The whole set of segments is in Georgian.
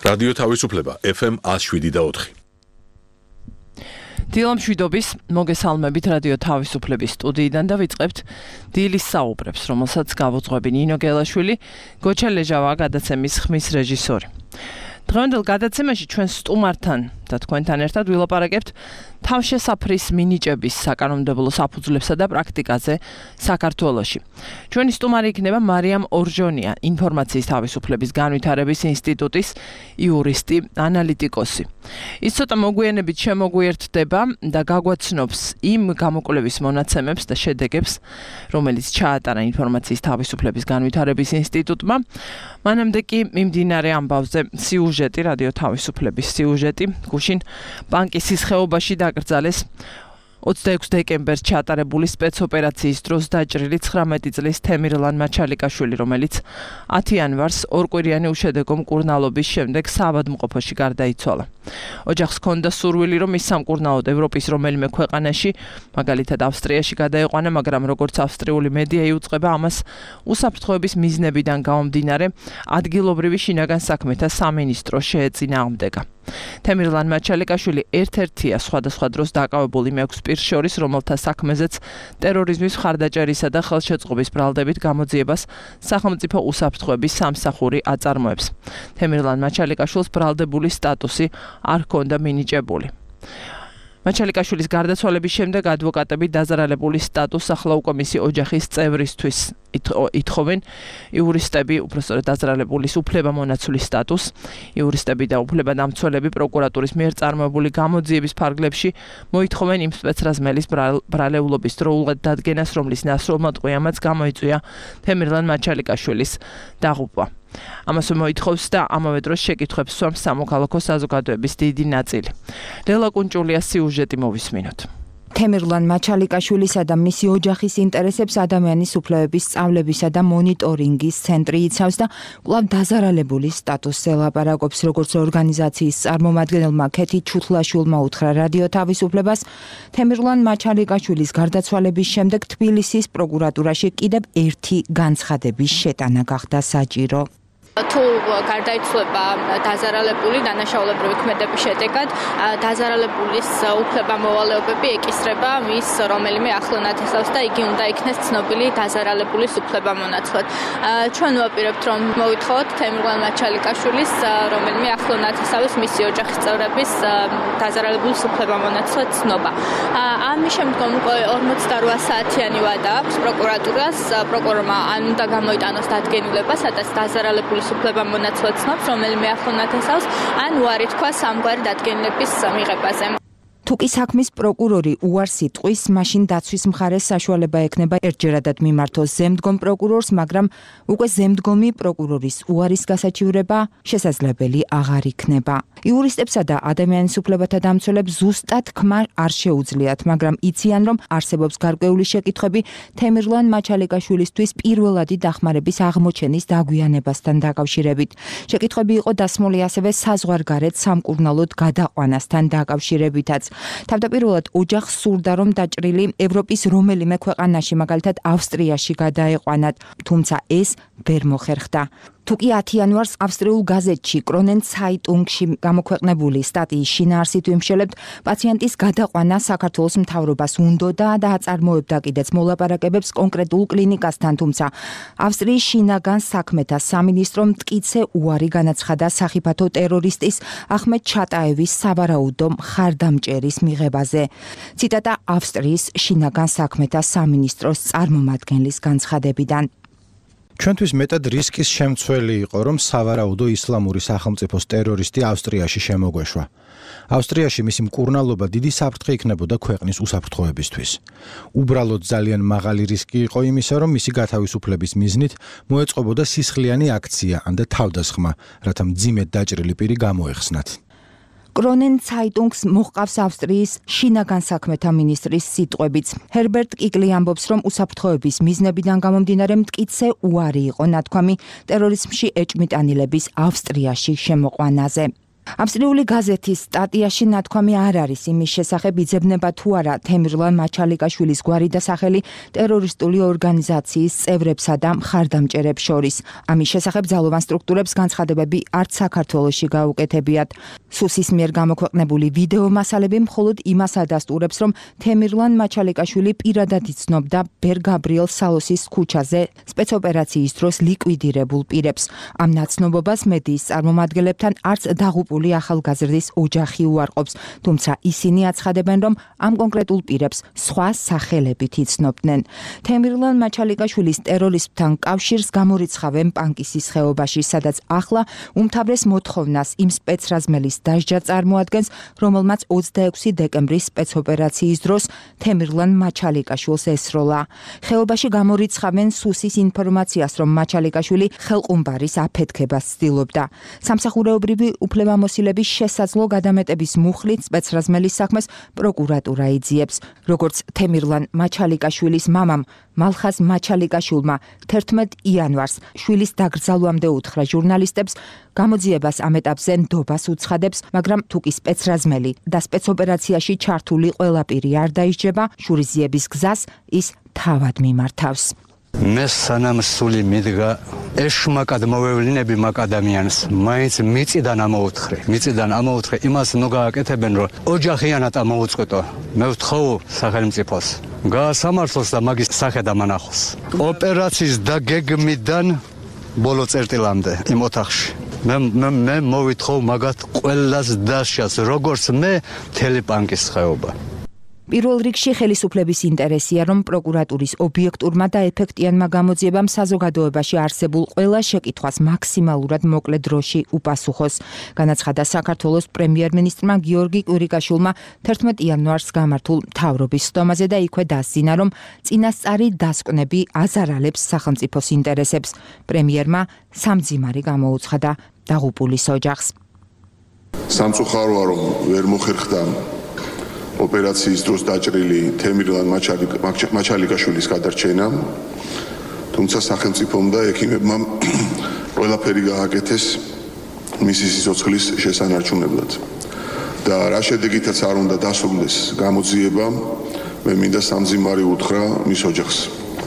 რადიო თავისუფლება FM 107.4. დილამშვიდობის მოგესალმებით რადიო თავისუფლების სტუდიიდან და ვიწყებთ დილის საუბრებს, რომელსაც გავუძღვები ნინო გელაშვილი, გოჩა ლეჟავა გადაცემის ხმის რეჟისორი. დღევანდელ გადაცემაში ჩვენ სტუმართან და თქვენთან ერთად ვილაპარაკებთ თავშესაფრის მინიჭების საკანონმდებლო საფუძვლებსა და პრაქტიკაზე საქართველოში. ჩვენი სტუმარი იქნება მარიამ ორჟონია, ინფორმაციის თავისუფლების განვითარების ინსტიტუტის იურისტი, ანალიტიკოსი. ის ცოტა მოგვიანებით შემოგვიერთდება და გაგვაცნობს იმ გამოკვლევის მონაცემებს და შედეგებს, რომელიც ჩაატარა ინფორმაციის თავისუფლების განვითარების ინსტიტუტმა. მანამდე კი მიმდინარე ამბავზე სიუჟეტი, რადიო თავისუფლების სიუჟეტი, გუშინ ბანკის ხეობაში დაკრძალეს 26 დეკემბერს ჩატარებული სპეცოპერაციის დროს დაჭრილი 19 წლის თემირლან მაჩალიკაშვილი, რომელიც 10 იანვარს ორკვირიანი უშედეგო მკურნალობის შემდეგ საავადმყოფოში გარდაიცვალა. ოჯახს ჰქონდა სურვილი, რომ ის სამკურნალოდ ევროპის რომელიმე ქვეყანაში, მაგალითად ავსტრიაში გადაეყვანა, მაგრამ როგორც ავსტრიული მედია იუწყება, ამას უსაფრთხოების მიზნებიდან გამომდინარე ადგილობრივი შინაგან საქმეთა სამინისტრო შეეწინააღმდეგა. თემირლან მაჩალიკაშვილი ერთ-ერთია სხვადასხვა დროს დაკავებული მეექვსე პირს შორის, რომელთა საქმეზეც ტერორიზმის მხარდაჭერისა და ხელშეწყობის ბრალდებით გამოძიებას სახელმწიფო უსაფრთხოების სამსახური აწარმოებს. თემირლან მაჩალიკაშვილს ბრალდებული სტატუსი არ ჰქონდა მინიჭებული. მაჩალიკაშვილის გარდაცვალების შემდეგ ადვოკატები დაზარალებული სტატუსს ახლა უკვე მისი ოჯახის წევრისთვის ითხოვენ. იურისტები, უпростоრად დაზარალებულის უფლებამონაცვლის სტატუსს, იურისტები და უფლებადამცველები პროკურატურის მიერ წარმოებული გამოძიების ფარგლებში მოითხოვენ იმ სპეცრაზმელის ბრალეულობის დროულად დადგენას, რომლის ნასრულმა ტყვიამაც გამოიწვია თემირლან მაჩალიკაშვილის დაღუპვა. ამას მოითხოვს და ამავე დროს შეკითხვებს სვამს სამოქალაქო საზოგადოების დიდი ნაწილი. ლელა კუნჭულიას სიუჟეტი მოვისმინოთ. თემირლან მაჩალიკაშვილისა და მისი ოჯახის ინტერესებს ადამიანის უფლებების სწავლებისა და მონიტორინგის ცენტრი იცავს და კვლავ დაზარალებული სტატუსზე ლაპარაკობს, როგორც ორგანიზაციის წარმომადგენელმა ქეთი ჩუთლაშვილმა უთხრა რადიო თავისუფლებას. თემირლან მაჩალიკაშვილის გარდაცვალების შემდეგ თბილისის პროკურატურაში კიდევ ერთი განცხადების შეტანა გახდა საჭირო. თუ გარდაიცვალება დაზარალებული დანაშაულებრივი ქმედების შედეგად, დაზარალებულის უფლებამოვალეობები ეკისრება მის რომელიმე ახლონათესავს და იგი უნდა იქნეს ცნობილი დაზარალებულის უფლებამონაცვლად. ჩვენ ვაპირებთ, რომ მოვითხოვოთ თემირლან მაჩალიკაშვილის რომელიმე ახლონათესავის მისი ოჯახის წევრების დაზარალებულის უფლებამონაცვლად ცნობა. ამის შემდგომ 48 საათიანი ვადა აქვს პროკურატურას. პროკურორმა ან უნდა გამოიტანოს დადგენილება, სადაც დაზარალებულის უფლებამონაცვლად ცნობს რომელიმე ახლონათესავს, ან უარი თქვა სამგვარი დადგენილების მიღებაზე. თუკი საქმის პროკურორი უარს იტყვის, მაშინ დაცვის მხარეს საშუალება ექნება ერთჯერადად მიმართოს ზემდგომ პროკურორს, მაგრამ უკვე ზემდგომი პროკურორის უარის გასაჩივრება შესაძლებელი აღარ იქნება. იურისტებსა და ადამიანის უფლებათა დამცველებს ზუსტად თქმა არ შეუძლიათ, მაგრამ იციან, რომ არსებობს გარკვეული შეკითხვები თემირლან მაჩალიკაშვილისთვის პირველადი დახმარების აღმოჩენის დაგვიანებასთან დაკავშირებით. შეკითხვები იყო დასმული ასევე საზღვარგარეთ სამკურნალოდ გადაყვანასთან დაკავშირებითაც. თავდაპირველად ოჯახს სურდა, რომ დაჭრილი ევროპის რომელიმე ქვეყანაში, მაგალითად ავსტრიაში გადაეყვანათ, თუმცა ეს ვერ მოხერხდა. თუკი 10 იანვარს ავსტრიულ გაზეთში კრონენ ცაიტუნგში გამოქვეყნებული სტატიის შინაარსით ვიმშელებთ, პაციენტის გადაყვანა საქართველოს მთავრობას უნდოდა და აწარმოებდა კიდეც მოლაპარაკებებს კონკრეტულ კლინიკასთან, თუმცა ავსტრიის შინაგან საქმეთა სამინისტრომ მტკიცე უარი განაცხადა სახიფათო ტერორისტის ახმედ ჩატაევის სავარაუდო მხარდამჭერის მიღებაზე. ციტატა ავსტრიის შინაგან საქმეთა სამინისტროს წარმომადგენლის განცხადებიდან. ჩვენთვის მეტად რისკის შემცველი იყო, რომ სავარაუდო ისლამური სახელმწიფოს ტერორისტი ავსტრიაში შემოგვეშვა. ავსტრიაში მისი მკურნალობა დიდი საფრთხე იქნებოდა ქვეყნის უსაფრთხოებისთვის. უბრალოდ ძალიან მაღალი რისკი იყო იმისა, რომ მისი გათავისუფლების მიზნით მოეწყობოდა სისხლიანი აქცია ან და თავდასხმა, რათა მძიმედ დაჭრილი პირი გამოეხსნათ. კრონენ ცაიტუნგს მოჰყავს ავსტრიის შინაგან საქმეთა მინისტრის სიტყვებიც. ჰერბერტ კიკლი ამბობს, რომ უსაფრთხოების მიზნებიდან გამომდინარე მტკიცე უარი იყო ნათქვამი ტერორიზმში ეჭმიტანილების ავსტრიაში შემოყვანაზე. ავსტრიული გაზეთის სტატიაში ნათქვამი არ არის იმის შესახებ, იძებნება თუ არა თემირლან მაჩალიკაშვილის გვარი და სახელი ტერორისტული ორგანიზაციის წევრებსა და მხარდამჭერებს შორის. ამის შესახებ ძალოვან სტრუქტურებს განცხადებები არც საქართველოში გაუკეთებიათ. სუსის მიერ გამოქვეყნებული ვიდეო მასალები მხოლოდ იმას ადასტურებს, რომ თემირლან მაჩალიკაშვილი პირადად იცნობდა ბერ გაბრიელ სალოსის ქუჩაზე სპეცოპერაციის დროს ლიკვიდირებულ პირებს. ამ ნაცნობობას მედიის წარმომადგენლებთან არც დაღუპული ახალგაზრდის ოჯახი უარყოფს, თუმცა ისინი აცხადებენ, რომ ამ კონკრეტულ პირებს სხვა სახელებით იცნობდნენ. თემირლან მაჩალიკაშვილის ტერორიზმთან კავშირს გამორიცხავენ პანკისის ხეობაში, სადაც ახლა უმთავრეს მოთხოვნას იმ სპეცრაზმელის დასჯა წარმოადგენს, რომელმაც 26 დეკემბრის სპეცოპერაციის დროს თემირლან მაჩალიკაშვილს ესროლა. ხეობაში გამორიცხავენ სუსის ინფორმაციას, რომ მაჩალიკაშვილი ხელყუმბარის აფეთქებას ცდილობდა. სამსახურეობრივი უფლებამოსილების შესაძლო გადამეტების მუხლით სპეცრაზმელის საქმეს პროკურატურა იძიებს. როგორც თემირლან მაჩალიკაშვილის მამამ მალხაზ მაჩალიკაშვილმა 11 იანვარს შვილის დაკრძალვამდე უთხრა ჟურნალისტებს, გამოძიებას ამ ეტაპზე ნდობას უცხადებს, მაგრამ თუკი სპეცრაზმელი და სპეცოპერაციაში ჩართული ყველა პირი არ დაისჯება, შურიზიების გზას ის თავად მიმართავს. მე სანამ სული მიდგა ეშმაკად მოვევლინები მაგ ადამიანს, მაინც მიწიდან ამოუთხრი იმას ნუ გააკეთებენ, რომ ოჯახიანად ამოუწყვეტო. მე ვთხოვ სახელმწიფოს გაასამართლოს და მაგის სახე დამანახოს. ოპერაციის დაგეგმიდან ბოლო წერტილამდე იმ ოთახში მე მოვითხოვ მაგათ ყველას დასჯას, როგორც მე მთელი პანკის ხეობა. პირველ რიგში ხელისუფლების ინტერესია, რომ პროკურატურის ობიექტურმა და ეფექტიანმა გამოძიებამ საზოგადოებაში არსებულ ყველა შეკითხვას მაქსიმალურად მოკლე დროში უპასუხოს. განაცხადა საქართველოს პრემიერ-მინისტრმა გიორგი კვირიკაშვილმა 11 იანვარს გამართულ მთავრობის სტომაზე და იქვე დასძინა, რომ წინასწარი დასკვნები აზარალებს სახელმწიფოს ინტერესებს. პრემიერმა სამძიმარი გამოუცხადა დაღუპულის ოჯახს. სამწუხაროა, რომ ვერ მოხერხდა ოპერაციის დროს დაჭრილი თემირლან მაჩალიკაშვილის გადარჩენა, თუმცა სახელმწიფომ და ექიმებმა ყველაფერი გააკეთეს მისი სიცოცხლის შესანარჩუნებლად. და რა შედეგითაც არ უნდა დასრულდეს გამოძიება, მე მინდა სამძიმარი უთხრა მის ოჯახს.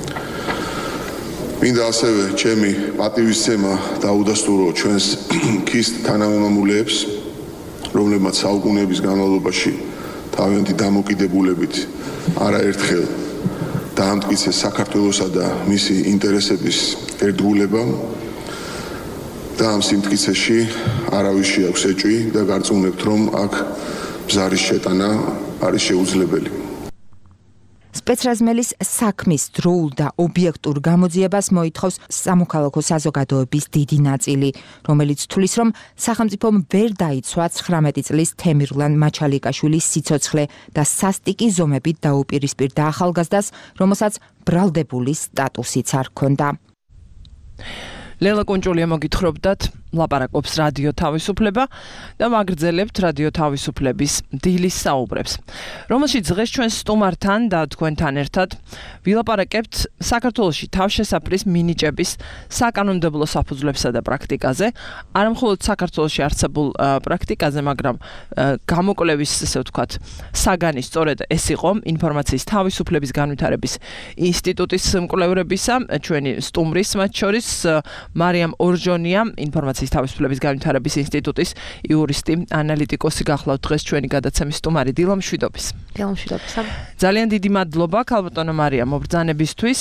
მინდა ასევე ჩემი პატივისცემა დაუდასტურო ჩვენს ქის თანამემამულეებს, რომლებმაც საუკუნეების განმავლობაში თავიანთი დამოკიდებულებით არაერთხელ დაამტკიცეს საქართველოსა და მისი ინტერესების ერთგულება და ამ სიმტკიცეში არავის შეაქვს ეჭვი და გარწმუნებთ, რომ აქ ბზარის შეტანა არის შეუძლებელი. სპეცრაზმელის საქმის დროულ და ობიექტურ გამოძიებას მოითხოვს სამოქალაქო საზოგადოების დიდი ნაწილი, რომელიც თვლის, რომ სახელმწიფომ ვერ დაიცვა 19 წლის თემირლან მაჩალიკაშვილის სიცოცხლე და სასტიკი ზომებით დაუპირისპირდა ახალგაზრდას, რომელსაც ბრალდებული სტატუსიც არ ჰქონდა. ლელა კუნჭულია მოგითხრობდათ, ლაპარაკობს რადიო თავისუფლება და ვაგრძელებთ რადიო თავისუფლების დილის საუბრებს, რომელშიც დღეს ჩვენ სტუმართან და თქვენთან ერთად ვილაპარაკებთ საქართველოში თავშესაფრის მინიჭების საკანონმდებლო საფუძვლებსა და პრაქტიკაზე, არა მხოლოდ საქართველოში არსებულ პრაქტიკაზე, მაგრამ გამოკვლევის, ესე ვთქვათ, საგანი სწორედ ეს იყო ინფორმაციის თავისუფლების განვითარების ინსტიტუტის მკვლევრებისა, ჩვენი სტუმრის მათ შორის მარიამ ორჯონია, ინფორმაციის თავისუფლების განვითარების ინსტიტუტის იურისტი, ანალიტიკოსი გახლავთ დღეს ჩვენი გადაცემის სტუმარი. დილამშვიდობის. დილამშვიდობისა. ძალიან დიდი მადლობა ქალბატონო მარიამ მობრძანებისთვის.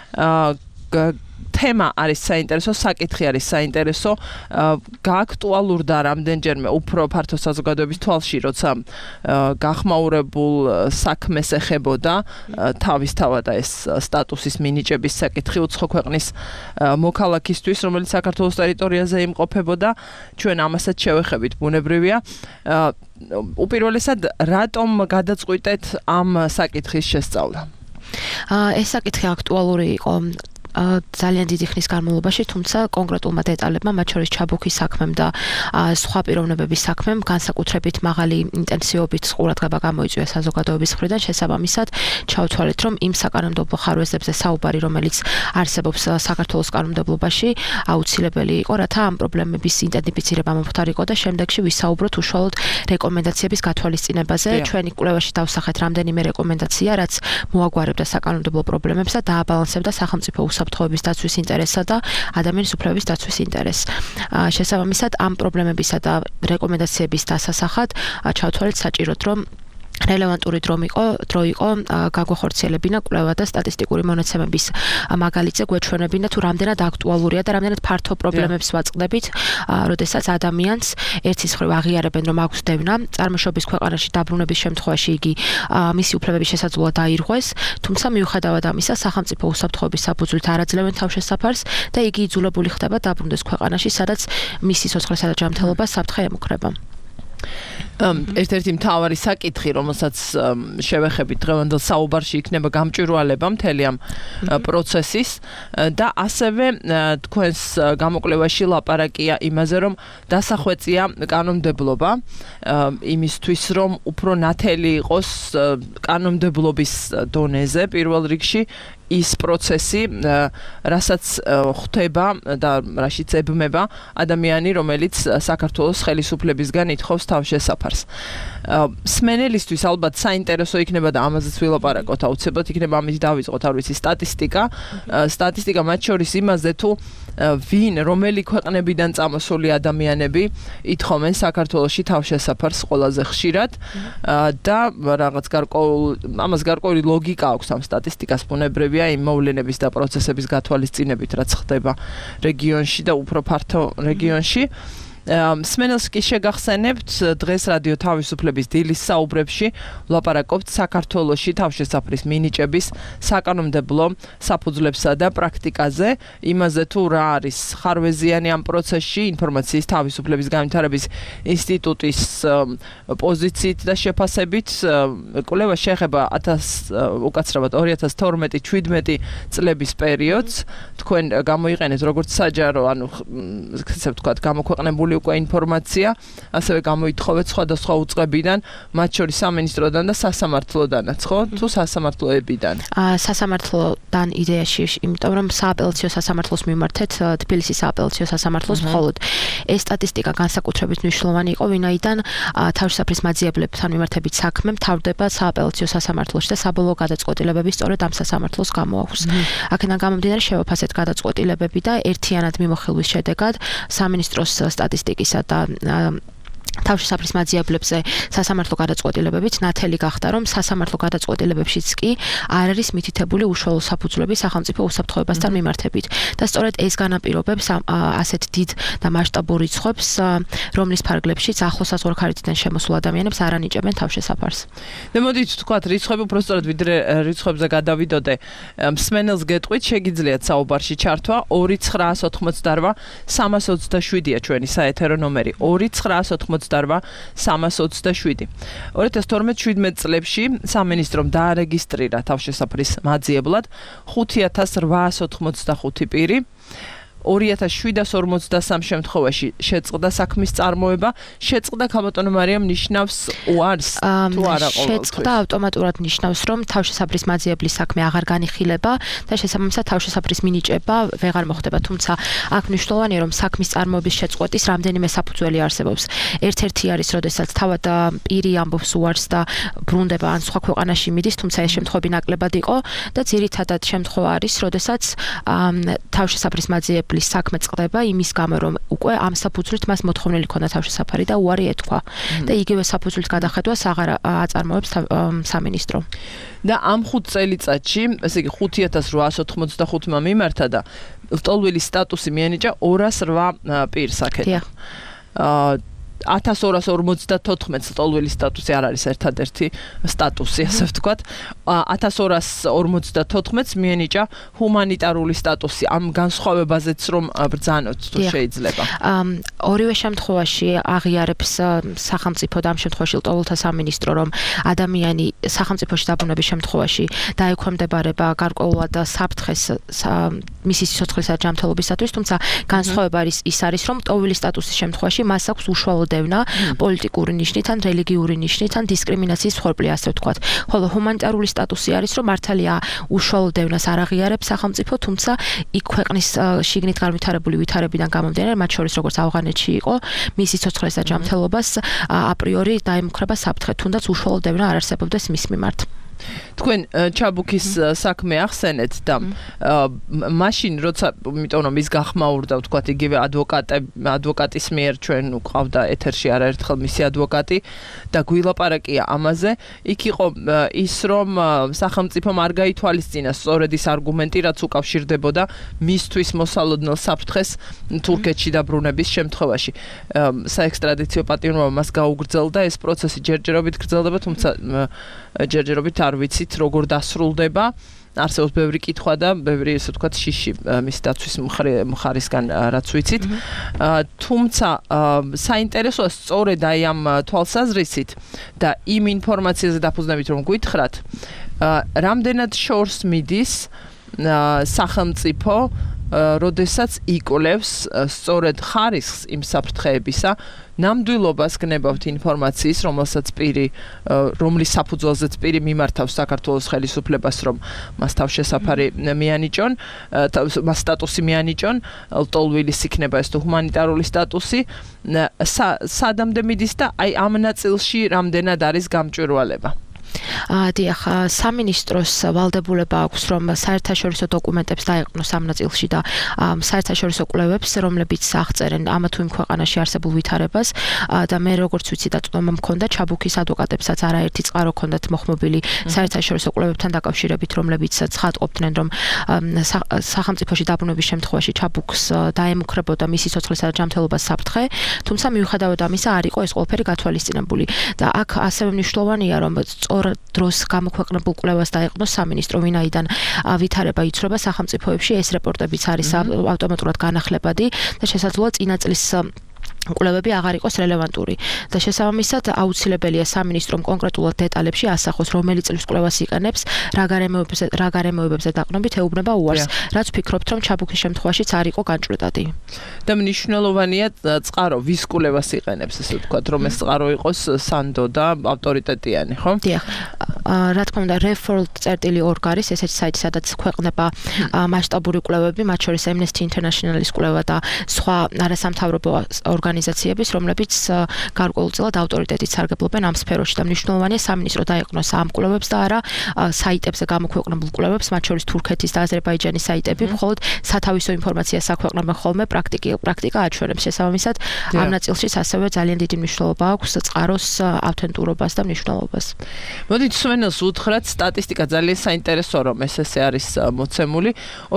თემა არის საინტერესო, საკითხი არის საინტერესო, გააქტუალურდა რამდენჯერმე უფრო ფართო საზოგადოების თვალში, როცა გახმაურებულ საქმეს ეხებოდა თავისთავად ეს სტატუსის მინიჭების საკითხი უცხო ქვეყნის მოქალაქისთვის, რომელიც საქართველოს ტერიტორიაზე იმყოფებოდა. ჩვენ ამასაც შევეხებით, ბუნებრივია. უპირველესად, რატომ გადაწყვიტეთ ამ საკითხის შესწავლა? ეს საკითხი აქტუალური იყო ძალიან დიდი ხნის განმავლობაში, თუმცა კონკრეტულმა დეტალებმა, მათ შორის ჩაბუქის საქმემ და სხვა პიროვნებების საქმემ განსაკუთრებით მაღალი ინტენსივობით ყურადღება გამოიწვია საზოგადოების მხრიდან, შესაბამისად, ჩავთვალეთ, რომ იმ საკანონმდებლო ხარვეზებზე საუბარი, რომელიც არსებობს საქართველოს კანონმდებლობაში, აუცილებელი იყო, რათა ამ პრობლემების იდენტიფიცირება მომხდარიყო და შემდეგში ვისაუბროთ უშუალოდ რეკომენდაციების გათვალისწინებაზე. ჩვენი კვლევაში დავსახეთ რამდენიმე რეკომენდაცია, რაც მოაგვარებდა საკანონმდებლო პრობლემებს და დააბალანსებდა სახელმწიფო უსაფრთხოების დაცვის ინტერესსა და ადამიანის უფლებების დაცვის ინტერესს. შესაბამისად, ამ პრობლემებისა და რეკომენდაციების დასასახად ჩავთვალეთ საჭიროდ, რომ რელევანტური დრო იყო გაგვეხორციელებინა კვლევა და სტატისტიკური მონაცემების მაგალითზე გვეჩვენებინა თუ რამდენად აქტუალურია და რამდენად ფართო პრობლემებს ვაწყდებით, როდესაც ადამიანს ერთის მხრივ აღიარებენ, რომ აქვს დევნა, წარმოშობის ქვეყანაში დაბრუნების შემთხვევაში იგი მისი უფლებების შესაძლოა დაირღვეს, თუმცა მიუხედავად ამისა, სახელმწიფო უსაფრთხოების საფუძვლით არ აძლევენ თავშესაფარს და იგი იძულებული ხდება დაბრუნდეს ქვეყანაში, სადაც მისი სოციალური და ჯანმრთელობა საფრთხე ემუქრება. ერთ-ერთი მთავარი საკითხი, რომელსაც შევეხებით დღევანდელ საუბარში იქნება გამჭვირვალება მთელი ამ პროცესის და ასევე თქვენს გამოკვლევაში ლაპარაკია იმაზე, რომ დასახვეწია კანონმდებლობა იმისთვის, რომ უფრო ნათელი იყოს კანონმდებლობის დონეზე პირველ რიგში ის პროცესი, რასაც ხვდება და რაშიც ებმება ადამიანი, რომელიც საქართველოს ხელისუფლებისგან ითხოვს თავშესაფარს. სმენელისთვის ალბათ საინტერესო იქნება და ამაზეც ვილაპარაკოთ აუცილებლად იქნება ამით დავიწყოთ, არ ვიცი, სტატისტიკა მათ შორის იმაზე, თუ ვინ, რომელი ქვეყნებიდან წამოსული ადამიანები ითხოვენ საქართველოში თავშესაფარს ყველაზე ხშირად და რაღაც ამას გარკვეული ლოგიკა აქვს ამ სტატისტიკას ბუნებრივია იმ მოვლენების და პროცესების გათვალისწინებით, რაც ხდება რეგიონში და უფრო ფართო რეგიონში. სმენელს კი შეგახსენებთ დღეს რადიო თავისუფლების დილის საუბრებში ვლაპარაკობთ საქართველოში თავშესაფრის მინიჭების საკანონმდებლო საფუძვლებსა და პრაქტიკაზე, იმაზე თუ რა არის ხარვეზიანი ამ პროცესში, ინფორმაციის თავისუფლების განვითარების ინსტიტუტის პოზიციით და შეფასებით. კვლევა შეეხება უკაცრავად 2012-17 წლების პერიოდს. თქვენ გამოიყენეთ როგორც საჯარო, ანუ ესე ვთქვათ, გამოქვეყნებული უკვე ინფორმაცია, ასევე გამოითხოვეთ სხვადასხვა უწყებიდან, მათ შორის სამინისტროდან და სასამართლოდანაც, ხო? თუ სასამართლოებიდან? სასამართლოდან იდეაში, იმიტომ რომ სააპელაციო სასამართლოს მიმართეთ თბილისის სააპელაციო სასამართლოს მხოლოდ ეს სტატისტიკა განსაკუთრებით მნიშვნელოვანი იყო, ვინაიდან თავშესაფრის მაძიებლებთან მიმართებით საქმე მთავრდება სააპელაციო სასამართლოში და საბოლოო გადაწყვეტილებები სწორედ ამ სასამართლოს გამოაქვს. აქედან გამომდინარე შევაფასეთ გადაწყვეტილებები და ერთიანად მიმოხილვის შედეგად სამინისტროს სტატისტიკისა და თავშესაფრის მაძიებლებზე სასამართლო გადაწყვეტილებებით ნათელი გახდა, რომ სასამართლო გადაწყვეტილებებშიც კი არ არის მითითებული უშუალო საფუძვლები სახელმწიფო უსაფრთხოებასთან მიმართებით. და სწორედ ეს განაპირობებს ასეთ დიდ და მასშტაბურ რიცხვებს, რომლის ფარგლებშიც ახლოს 100 ქარიტიდან შემოსულ ადამიანებს არ ანიჭებენ თავშესაფარს. და მოდით ვთქვათ, რიცხვები უბრალოდ ვიდრე რიცხვებზე გადავიდოდე. მსმენელს გეტყვით, შეგიძლიათ საუბარში ჩართვა 2988 327-ია ჩვენი საეთერო ნომერი. 2988-327. 2012-17 წლებში სამინისტრომ დაარეგისტრირა თავშესაფრის მაძიებლად 5885 პირი. 2753 შემთხვევაში შეწყდა საქმის წარმოება, შეწყდა ქალბატონო მარიამ ნიშნავს უარს თუ არა ყოველთვის? შეწყდა ავტომატურად ნიშნავს, რომ თავშესაფრის მაძიებლის საქმე აღარ განიხილება და შესაბამისად თავშესაფრის მინიჭება ვეღარ მოხდება, თუმცა აქ მნიშვნელოვანია, რომ საქმის წარმოების შეწყვეტის რამდენიმე საფუძველი არსებობს. ერთ-ერთი არის, როდესაც თავად პირი ამბობს უარს და ბრუნდება ან სხვა ქვეყანაში მიდის, თუმცა ეს შემთხვევები ნაკლებად იყო და ძირითადად შემთხვევა არის, როდესაც თავშესაფრის მაძიებლის საქმე წყდება იმის გამო, რომ უკვე ამ საფუძვლით მას მოთხოვნილი ქონდა თავშესაფარი და უარი ეთქვა და იგივე საფუძვლით გადახედვას აღარ აწარმოებს სამინისტრო. და ამ 5 წელიწადში, ესე იგი 5885-მა მიმართა და ლტოლვილის სტატუსი მიენიჭა 208 პირს აქეთ. 1254 ლტოლვილი სტატუსი არ არის ერთადერთი სტატუსი, ასე ვთქვათ. 1254-ს მიენიჭა ჰუმანიტარული სტატუსი. ამ განსხვავებაზეც რომ ბრძანოთ თუ შეიძლება. ორივე შემთხვევაში აღიარებს სახელმწიფო და ამ შემთხვევაში ლტოლვილთა სამინისტრო, რომ ადამიანი სახელმწიფოში დაბრუნების შემთხვევაში დაექვემდებარება გარკვეულად საფრთხეს მისი სიცოცხლისა და ჯანმრთელობისათვის, თუმცა განსხვავება ის არის, რომ ლტოლვილის სტატუსის შემთხვევაში მას აქვს უშუალო დევნა პოლიტიკური ნიშნით ან რელიგიური ნიშნით ან დისკრიმინაციის მსხვერპლი, ასე ვთქვათ. ხოლო ჰუმანიტარული სტატუსი არის, რომ მართალია უშუალო დევნას არ აღიარებს სახელმწიფო, თუმცა იქ ქვეყნის შიგნით განვითარებული ვითარებიდან გამომდინარე, მათ შორის როგორც ავღანეთში იყო, მისი სიცოცხლეს და ჯანმრთელობას აპრიორი დაემუქრება საფრთხე, თუნდაც უშუალო დევნა არ არსებობდეს მის მიმართ. თქვენ ჩაბუქის საქმე ახსენეთ და მაშინ როცა იმიტომ რომ ის გახმაურდა ვთქვათ იგივე ადვოკატის მიერ ჩვენ უყავდა ეთერში არაერთხელ მისი ადვოკატი და გვილაპარაკია ამაზე იქ იყო ის რომ სახელმწიფომ არ გაითვალისწინა სწორედ ის არგუმენტი რაც უკავშირდებოდა მისთვის მოსალოდნელ საფრთხეს თურქეთში დაბრუნების შემთხვევაში საექსტრადიციო პატიმრობა მას გაუგრძელდა ეს პროცესი ჯერჯერობით გრძელდება თუმცა ჯერჯერობით არ ვიცით როგორ დასრულდება არსებობს ბევრი კითხვა და ბევრი ესე ვთქვათ შიში მის დაცვის მხარისგან რაც ვიცით თუმცა საინტერესოა სწორედ აი ამ თვალსაზრისით და იმ ინფორმაციაზე დაფუძნებით რომ გითხრათ რამდენად შორს მიდის სახელმწიფო როდესაც იკვლევს სწორედ ხარისხს იმ საფრთხეებისა ნამდვილობას გნებავთ ინფორმაციის რომელსაც რომლის საფუძველზეც პირი მიმართავს საქართველოს ხელისუფლებას რომ მას თავშესაფარი მიანიჭონ მას სტატუსი მიანიჭონ ლტოლვილის იქნება ეს თუ ჰუმანიტარული სტატუსი სადამდე მიდის და აი ამ ნაწილში რამდენად არის გამჭვირვალება დიახ, სამინისტროს ვალდებულება აქვს, რომ საერთაშორისო დოკუმენტებს დაეყრდნოს ამ ნაწილში და საერთაშორისო კვლევებს, რომლებიც აღწერენ ამა თუ იმ ქვეყანაში არსებულ ვითარებას და მე როგორც ვიცი დაწვდომა მქონდა ჩაბუქის ადვოკატებსაც არაერთი წყარო ჰქონდათ მოხმობილი საერთაშორისო კვლევებთან დაკავშირებით, რომლებიც ცხადყოფდნენ, რომ სახელმწიფოში დაბრუნების შემთხვევაში ჩაბუქს დაემუქრებოდა მისი სიცოცხლისა და ჯანმრთელობის საფრთხე, თუმცა მიუხედავად ამისა არ იყო ეს ყველაფერი გათვალისწინებული და აქ ასევე მნიშვნელოვანია, რომ დროს გამოქვეყნებულ კვლევას დაეყრდნოს სამინისტრო, ვინაიდან ვითარება იცვლება სახელმწიფოებში, ეს რეპორტებიც არის ავტომატურად განახლებადი და შესაძლოა წინა წლის კვლევები აღარ იყოს რელევანტური და შესაბამისად აუცილებელია სამინისტრომ კონკრეტულად დეტალებში ასახოს რომელი წლის კვლევას იყენებს რა გარემოებებზე დაყრდნობით ეუბნება უარს რაც ვფიქრობთ რომ ჩაბუქის შემთხვევაშიც არ იყო განჭვრეტადი და მნიშვნელოვანია წყარო ვის კვლევას იყენებს ესე ვთქვათ რომ ეს წყარო იყოს სანდო და ავტორიტეტიანი ხო დიახ რა თქმა უნდა referral.org არის ესეთი საიტი სადაც ქვეყნება მასშტაბური კვლევები მათ შორის Amnesty International-ის კვლევა და სხვა არასამთავრობო ორგანიზაციების, რომლებიც გარკვეულწილად ავტორიტეტით სარგებლობენ ამ სფეროში და მნიშვნელოვანია სამინისტრო დაეყრდნოს ამ კვლევებს და არა საიტებზე გამოქვეყნებულ კვლევებს, მათ შორის თურქეთის და აზერბაიჯანის საიტები, მხოლოდ სათავისო ინფორმაციას აქვეყნებენ ხოლმე პრაქტიკა აჩვენებს შესაბამისად ამ ნაწილშიც ასევე ძალიან დიდი მნიშვნელობა აქვს წყაროს ავთენტურობას და მნიშვნელობას. მოდით სვენელს უთხრათ სტატისტიკა ძალიან საინტერესოა რომ ესე არის მოცემული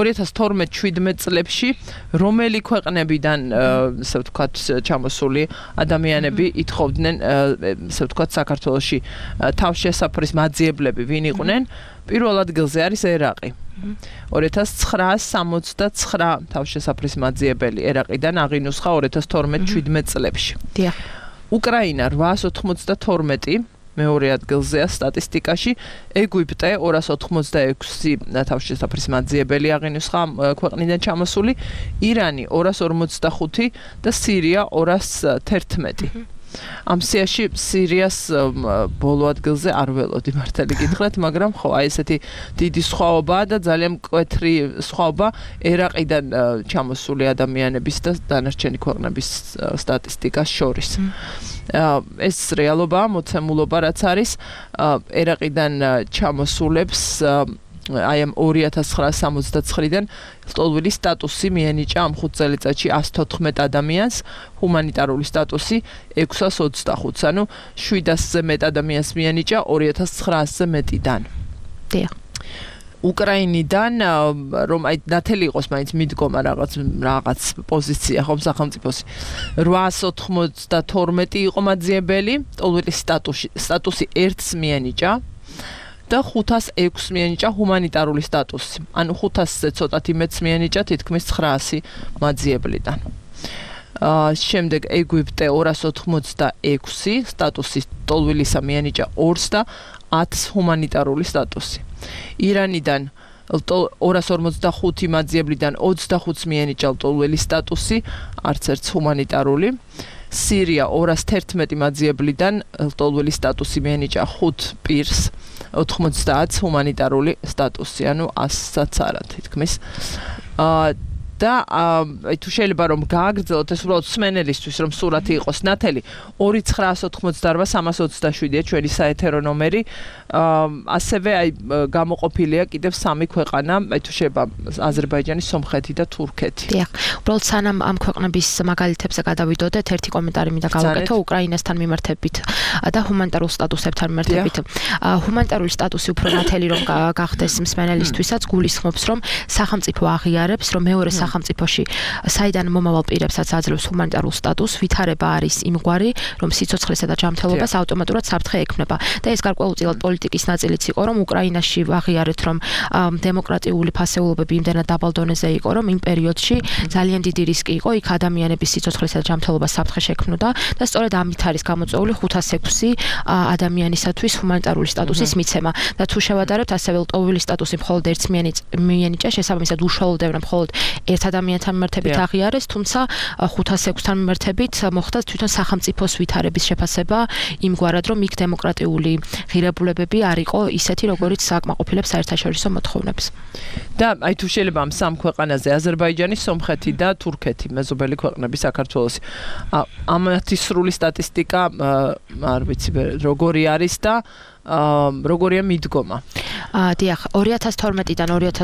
2012-17 წლებში რომელი ქვეყნებიდან ასე ვთქვათ ჩამოსული ადამიანები ითხოვდნენ ასე ვთქვათ საქართველოში თავშესაფრის მაძიებლები ვინ იყვნენ პირველ ადგილზე არის ერაყი 2969 თავშესაფრის მაძიებელი ერაყიდან აღინუსხა 2012-17 წლებში დიახ უკრაინა 892 მეორე ადგილზეა სტატისტიკაში ეგვიპტე 286 თავშესაფრის მაძიებელი აღინუსხა ქვეყნიდან ჩამოსული ირანი 245 და სირია 211 ამ სიაში სირიას ბოლო ადგილზე არ ველოდი მართალი გითხრათ მაგრამ ხო აი ესეთი დიდი სხვაობაა და ძალიან მკვეთრი სხვაობა ერაყიდან ჩამოსული ადამიანების და დანარჩენი ქვეყნების სტატისტიკას შორის ეს რეალობაა მოცემულობა რაც არის ერაყიდან ჩამოსულებს აი ამ 2969-დან ლტოლვილის სტატუსი მიენიჭა ამ 5 წელიწადში 114 ადამიანს ჰუმანიტარული სტატუსი 625 ანუ 700-ზე მეტ ადამიანს მიენიჭა 2900-ზე მეტიდან დიახ უკრაინიდან რომ აი ნათელი იყოს მაინც მიდგომა რაღაც პოზიცია ხომ სახელმწიფოსი 892 იყო მაძიებელი ტოლვილის სტატუსი 1-ს მიენიჭა და 506-ს მიენიჭა ჰუმანიტარული სტატუსი ანუ 500-ზე ცოტათი მეც მიენიჭა თითქმის 900 მაძიებლიდან შემდეგ ეგვიპტე 286 სტატუსი ტოლვილისა მიენიჭა 2-ს და 10-ს ჰუმანიტარული სტატუსი ირანიდან 245 მაძიებლიდან 25-ს მიენიჭა ტოლვილის სტატუსი არც ერთს ჰუმანიტარული სირია 211 მაძიებლიდან ტოლვილის სტატუსი მიენიჭა 5 პირს 90-ს ჰუმანიტარული სტატუსი ანუ 100-საც არა თითქმის და აი თუ შეიძლება რომ გააგრძელოთ ეს უბრალოდ სმენელისთვის რომ სურათი იყოს ნათელი 2988-327-ია ჩვენი საეთერო ნომერი ასევე აი გამოყოფილია კიდევ 3 ქვეყანა აი თუ შეიძლება აზერბაიჯანი, სომხეთი და თურქეთი. დიახ, უბრალოდ სანამ ამ ქვეყნების მაგალითებზე გადავიდოდეთ, ერთი კომენტარი მინდა გავაკეთო უკრაინასთან მიმართებით და ჰუმანიტარულ სტატუსებთან მიმართებით. ჰუმანიტარული სტატუსი უფრო ნათელი რომ გახდეს მსმენელისთვისაც გულისხმობს რომ სახელმწიფო აღიარებს რომ მეორე სახელმწიფოში საიდან მომავალ პირებსაც აძლევს ჰუმანიტარულ სტატუსს, ვითარება არის იმგვარი, რომ სიცოცხლესა და ჯანმრთელობას ავტომატურად საფრთხე ექმნება. და ეს გარკვეულწილად პოლიტიკის ნაწილიც იყო, რომ უკრაინაში აღიარეთ, რომ დემოკრატიული ფასეულობები იმდენად დაბალ დონეზე იყო, რომ იმ პერიოდში ძალიან დიდი რისკი იყო, იქ ადამიანების სიცოცხლესა და ჯანმრთელობას საფრთხე შექმნოდა და სწორედ ამით არის გამოწვეული 506 ადამიანისათვის ჰუმანიტარული სტატუსის მიცემა. და თუ შევადარებთ, ასევე ლტოლვილის სტატუსი მხოლოდ ერთს მიენიჭა, შესაბამისად უშუალოდევნო მხოლოდ ერთ ადამიანთან მიმართებით აღიარეს, თუმცა 506-თან მიმართებით მოხდა თვითონ სახელმწიფოს ვითარების შეფასება იმგვარად, რომ იქ დემოკრატიული ღირებულებები არ იყო ისეთი, როგორიც აკმაყოფილებს საერთაშორისო მოთხოვნებს. და აი თუ შეიძლება ამ სამ ქვეყანაზე აზერბაიჯანი, სომხეთი და თურქეთი, მეზობელი ქვეყნები საქართველოსი. ამათი სრული სტატისტიკა არ ვიცი როგორი არის და როგორია მიდგომა. დიახ, 2012-დან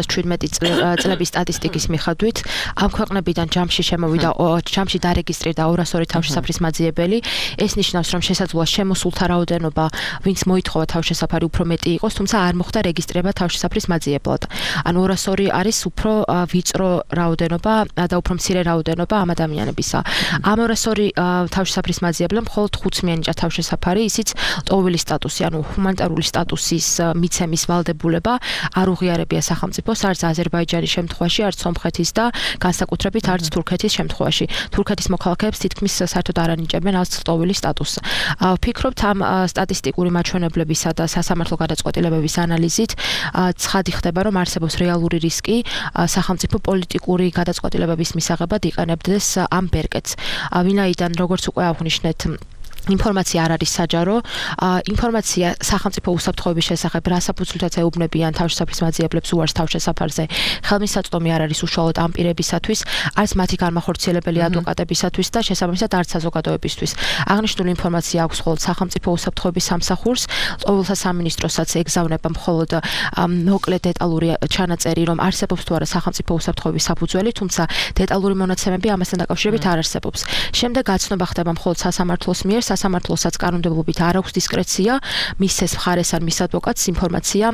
2017 წლების სტატისტიკის მიხედვით ამ ქვეყნებიდან ჯამში შემოვიდა, ჯამში დარეგისტრირდა 202 თავშესაფრის მაძიებელი. ეს ნიშნავს, რომ შესაძლოა შემოსულთა რაოდენობა, ვინც მოითხოვა თავშესაფარი უფრო მეტი იყოს, თუმცა არ მოხდა რეგისტრირება თავშესაფრის მაძიებლად. ანუ 202 არის უფრო ვიწრო რაოდენობა და უფრო მცირე რაოდენობა ამ ადამიანებისა. ამ 202 თავშესაფრის მაძიებლამ მხოლოდ 5 მიენიჭა თავშესაფარი, ისიც ლტოლვილის სტატუსი, ანუ ჰუმანიტარული სტატუსის მიცემის ვალდებულება არ უღიარებია სახელმწიფოს არც აზერბაიჯანის შემთხვევაში, არც სომხეთის და განსაკუთრებით არც თურქეთის შემთხვევაში. თურქეთის მოქალაქეებს თითქმის საერთოდ არ ანიჭებენ არც ლტოლვილის სტატუსს. ვფიქრობთ, ამ სტატისტიკური მაჩვენებლებისა და სასამართლო გადაწყვეტილებების ანალიზით ცხადი ხდება, რომ არსებობს რეალური რისკი სახელმწიფო პოლიტიკური გადაწყვეტილებების მისაღებად იყენებდეს ამ ბერკეტს. ვინაიდან როგორც უკვე აღვნიშნეთ, ინფორმაცია არ არის საჯარო. ინფორმაცია სახელმწიფო უსაფრთხოების შესახებ რა საფუძვლითაც ეუბნებიან თავშესაფრის მაძიებლებს უარს თავშესაფარზე. ხელმისაწვდომი არ არის უშუალოდ ამ პირებისათვის, არც მათი განმახორციელებელი ადვოკატებისათვის და შესაბამისად არც საზოგადოებისთვის. აღნიშნული ინფორმაცია აქვს მხოლოდ სახელმწიფო უსაფრთხოების სამსახურს, ლტოლვილთა სამინისტროსაც ეგზავნება მხოლოდ მოკლე დეტალური ჩანაწერი, რომ არსებობს თუ არა სახელმწიფო უსაფრთხოების საფუძველი, თუმცა დეტალური მონაცემები ამასთან დაკავშირებით არ არსებობს. შემდეგ გაცნობა ხდება მხოლოდ სასამართლოს მიერ, სასამართლოსაც კანონმდებლობით არ აქვს დისკრეცია მისცეს მხარეს ან მის ადვოკატს ინფორმაცია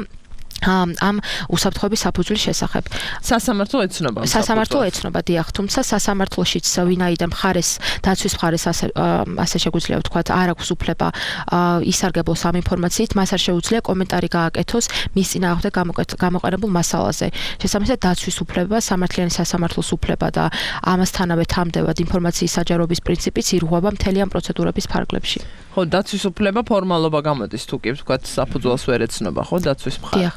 ამ უსაფრთხოების საფუძვლის შესახებ. სასამართლო ეცნობა, დიახ, თუმცა სასამართლოშიც ვინაიდან მხარეს, დაცვის მხარეს ასე შეგვიძლია ვთქვათ, არ აქვს უფლება ისარგებლოს ამ ინფორმაციით, მას არ შეუძლია კომენტარი გააკეთოს მის წინააღმდეგ გამოყენებულ მასალაზე. შესაბამისად, დაცვის უფლება, სამართლიანი სასამართლოს უფლება და ამასთანავე თამდევად ინფორმაციის საჯაროების პრინციპიც ირღვევა მთელი ამ პროცედურების ფარგლებში. ხო, დაცვის უფლება ფორმალობა გამოდის, თუ კი ვთქვათ, საფუძველს ვერ ეცნობა, ხო, დაცვის მხარე. დიახ.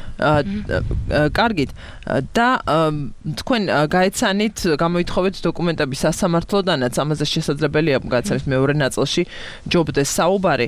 კარგით და თქვენ გაეცანით, გამოითხოვეთ დოკუმენტები სასამართლოდანაც, ამაზე შესაძლებელია გაეცანით მეორე ნაწილში ჯობდეს საუბარი.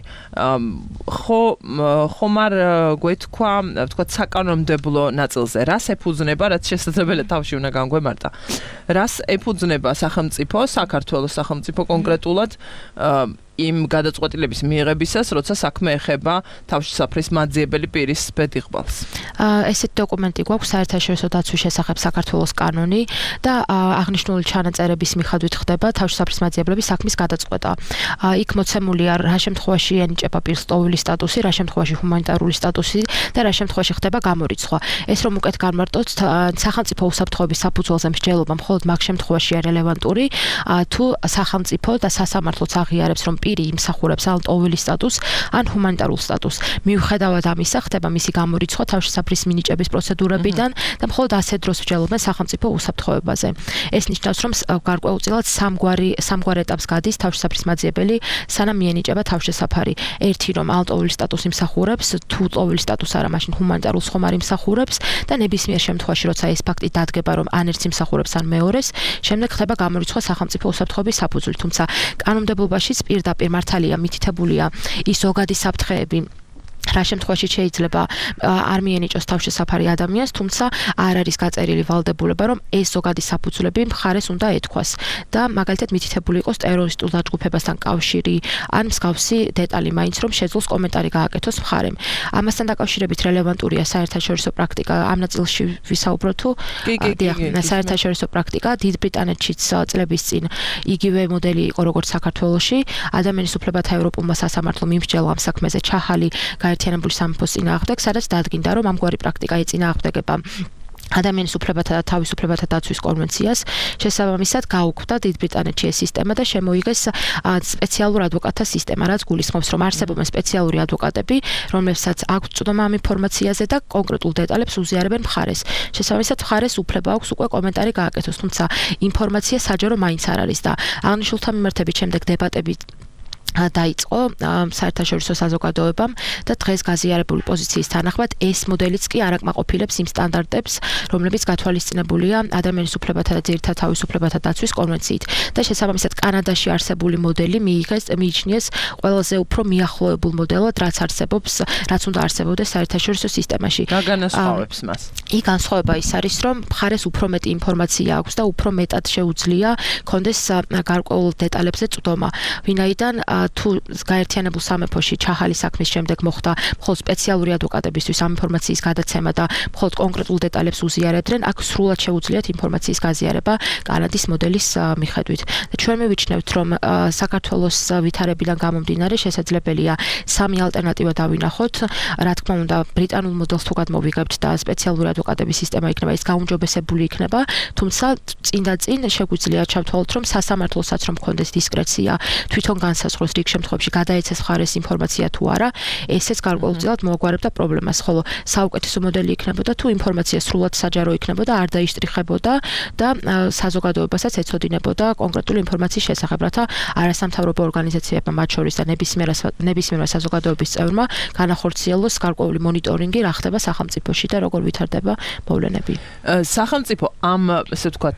ხომ არ გვეთქვა, ვთქვათ, საკანონმდებლო ნაწილზე, რას ეფუძნება, რაც შესაძლებელია თავში უნდა განგვემარტა. რას ეფუძნება სახელმწიფო, საქართველოს სახელმწიფო კონკრეტულად იმ გადაწყვეტილების მიღებისას, როცა საქმე ეხება თავშესაფრის მაძიებელი პირის ბედიღბალს. ესეთი დოკუმენტი გვაქვს საერთაშორისო დაცვის შესახებ საქართველოს კანონი და აღნიშნული ჩანაწერების მიხედვით ხდება თავშესაფრის მაძიებლების საქმის გადაწყვეტა. იქ მოცემულია რა შემთხვევაში ენიჭება პირს ლტოლვილის სტატუსი, რა შემთხვევაში ჰუმანიტარული სტატუსი და რა შემთხვევაში ხდება გამორიცხვა. ეს რომ უკეთ გამარტოთ სახელმწიფო უსაფრთხოების საფუძველზე მსჯელობა მხოლოდ მაგ შემთხვევაშია რელევანტური, თუ სახელმწიფო და სასამართლოც აღიარებს, რომ პირი იმსახურებს ან ტოვილი სტატუსს, ან ჰუმანიტარულ სტატუსს. მიუხედავად ამისა, ხდება მისი გამორიცხვა თავშესაფრის მინიჭების პროცედურებიდან და მხოლოდ ასეთ დროს მსჯელობენ სახელმწიფო უსაფრთხოებაზე. ეს ნიშნავს, რომ გარკვეულწილად სამგვარ ეტაპს გადის თავშესაფრის მაძიებელი, სანამ მიენიჭება თავშესაფარი. ერთი რომ ალტოვილი სტატუსი იმსახურებს, თუ ტოვილი სტატუსი არა, მაშინ ჰუმანიტარულს ხომ არ იმსახურებს და ნებისმიერ შემთხვევაში, როცა ეს ფაქტი დადგება, რომ ან ერთს იმსახურებს, ან მეორეს, შემდეგ ხდება გამორიცხვა სახელმწიფო უსაფრთხოების საფუძვლით. თუმცა კანონმდებობაშიც პირდაპირ მართალია მითითებულია ის ზოგადი საფრთხეები, რა შემთხვევაში შეიძლება არ მიენიჭოს თავშესაფარი ადამიანს, თუმცა არ არის გაწერილი ვალდებულება, რომ ეს ზოგადი საფუძვლები მხარეს უნდა ეთქვას და მაგალითად მითითებული იყოს ტერორისტულ დაჯგუფებასთან კავშირი, ან მსგავსი დეტალი მაინც რომ შეძლოს კომენტარი გააკეთოს მხარემ. ამასთან დაკავშირებით რელევანტურია საერთაშორისო პრაქტიკა, ამ ნაწილში ვისაუბრო თუ საერთაშორისო პრაქტიკა დიდ ბრიტანეთშიც წლების წინ იგივე მოდელი იყო როგორც საქართველოში, ადამიანის უფლებათა ევროპულმა სასამართლომ იმსჯელა ამ საქმეზე ჩაჰალი გაერთიანებული სამეფოს წინააღმდეგ, სადაც დადგინდა, რომ ამგვარი პრაქტიკა ეწინააღმდეგება ადამიანის უფლებათა და თავისუფლებათა დაცვის კონვენციას. შესაბამისად გაუქმდა დიდ ბრიტანეთში ეს სისტემა და შემოიღეს სპეციალურ ადვოკატთა სისტემა, რაც გულისხმობს, რომ არსებობენ სპეციალური ადვოკატები, რომლებსაც აქვს წვდომა ამ ინფორმაციაზე და კონკრეტულ დეტალებს უზიარებენ მხარეს. შესაბამისად მხარეს უფლება აქვს უკვე კომენტარი გააკეთოს, თუმცა ინფორმაცია საჯარო მაინც არ არის და აღნიშნულთან მიმართებით შემდეგ დებატები დაიწყო საერთაშორისო საზოგადოებამ და დღეს გაზიარებული პოზიციის თანახმად ეს მოდელიც კი არ აკმაყოფილებს იმ სტანდარტებს, რომლებიც გათვალისწინებულია ადამიანის უფლებათა და ძირითად თავისუფლებათა დაცვის კონვენციით და შესაბამისად კანადაში არსებული მოდელი მიიჩნიეს ყველაზე უფრო მიახლოებულ მოდელად, რაც უნდა არსებობდეს საერთაშორისო სისტემაში. გაგანასხვავებს მას. იქ განსხვავება ის არის, რომ მხარეს უფრო მეტი ინფორმაცია აქვს და უფრო მეტად შეუძლია კონდეს გარკვეულ დეტალებზე წვდომა. ვინაიდან თუ გაერთიანებულ სამეფოში ჩაჰალის საქმის შემდეგ მოხდა მხოლოდ სპეციალური ადვოკატებისთვის ამ ინფორმაციის გადაცემა და მხოლოდ კონკრეტულ დეტალებს უზიარებდნენ, აქ სრულად შეუძლიათ ინფორმაციის გაზიარება კანადის მოდელის მიხედვით. და ჩვენ მივიჩნევთ, რომ საქართველოს ვითარებიდან გამომდინარე შესაძლებელია სამი ალტერნატივა დავინახოთ. რა თქმა უნდა, ბრიტანულ მოდელს თუ გადმოვიღებთ და სპეციალური ადვოკატების სისტემა იქნება, ის გაუმჯობესებული იქნება, თუმცა წინ შეგვიძლია ჩავთვალოთ, რომ სასამართლოსაც რომ მქონდეს დისკრეცია თვითონ განსაზღვროს რიგ შემთხვევებში გადაეცეს მხარეს ინფორმაცია თუ არა, ესეც გარკვეულწილად მოაგვარებდა პრობლემას, ხოლო საუკეთესო მოდელი იქნებოდა თუ ინფორმაცია სრულად საჯარო იქნებოდა, არ დაიშტრიხებოდა და საზოგადოებასაც ეცოდინებოდა კონკრეტული ინფორმაციის შესახებ, რათა არასამთავრობო ორგანიზაციებმა, მათ შორის და ნებისმიერმა საზოგადოების წევრმა განახორციელოს გარკვეული მონიტორინგი, რა ხდება სახელმწიფოში და როგორ ვითარდება მოვლენები. სახელმწიფო ამ ესე ვთქვათ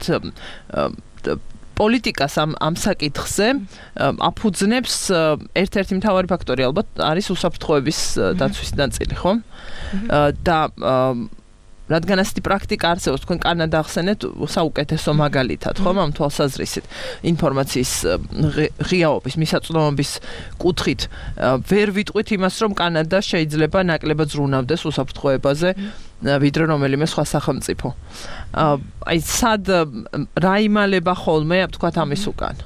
პოლიტიკას ამ საკითხზე აფუძნებს ერთ-ერთი მთავარი ფაქტორი ალბათ არის უსაფრთხოების დაცვის ნაწილი, ხო? და რადგან ასეთი პრაქტიკა არსებობს, თქვენ კანადა ახსენეთ საუკეთესო მაგალითად, ხო, ამ თვალსაზრისით ინფორმაციის ღიაობის, მისაწვდომობის კუთხით ვერ ვიტყვით იმას, რომ კანადა შეიძლება ნაკლებად ზრუნავდეს უსაფრთხოებაზე, ვიდრე რომელიმე სხვა სახელმწიფო. აი, სად რა იმალება ხოლმე, ვთქვათ ამის უკან?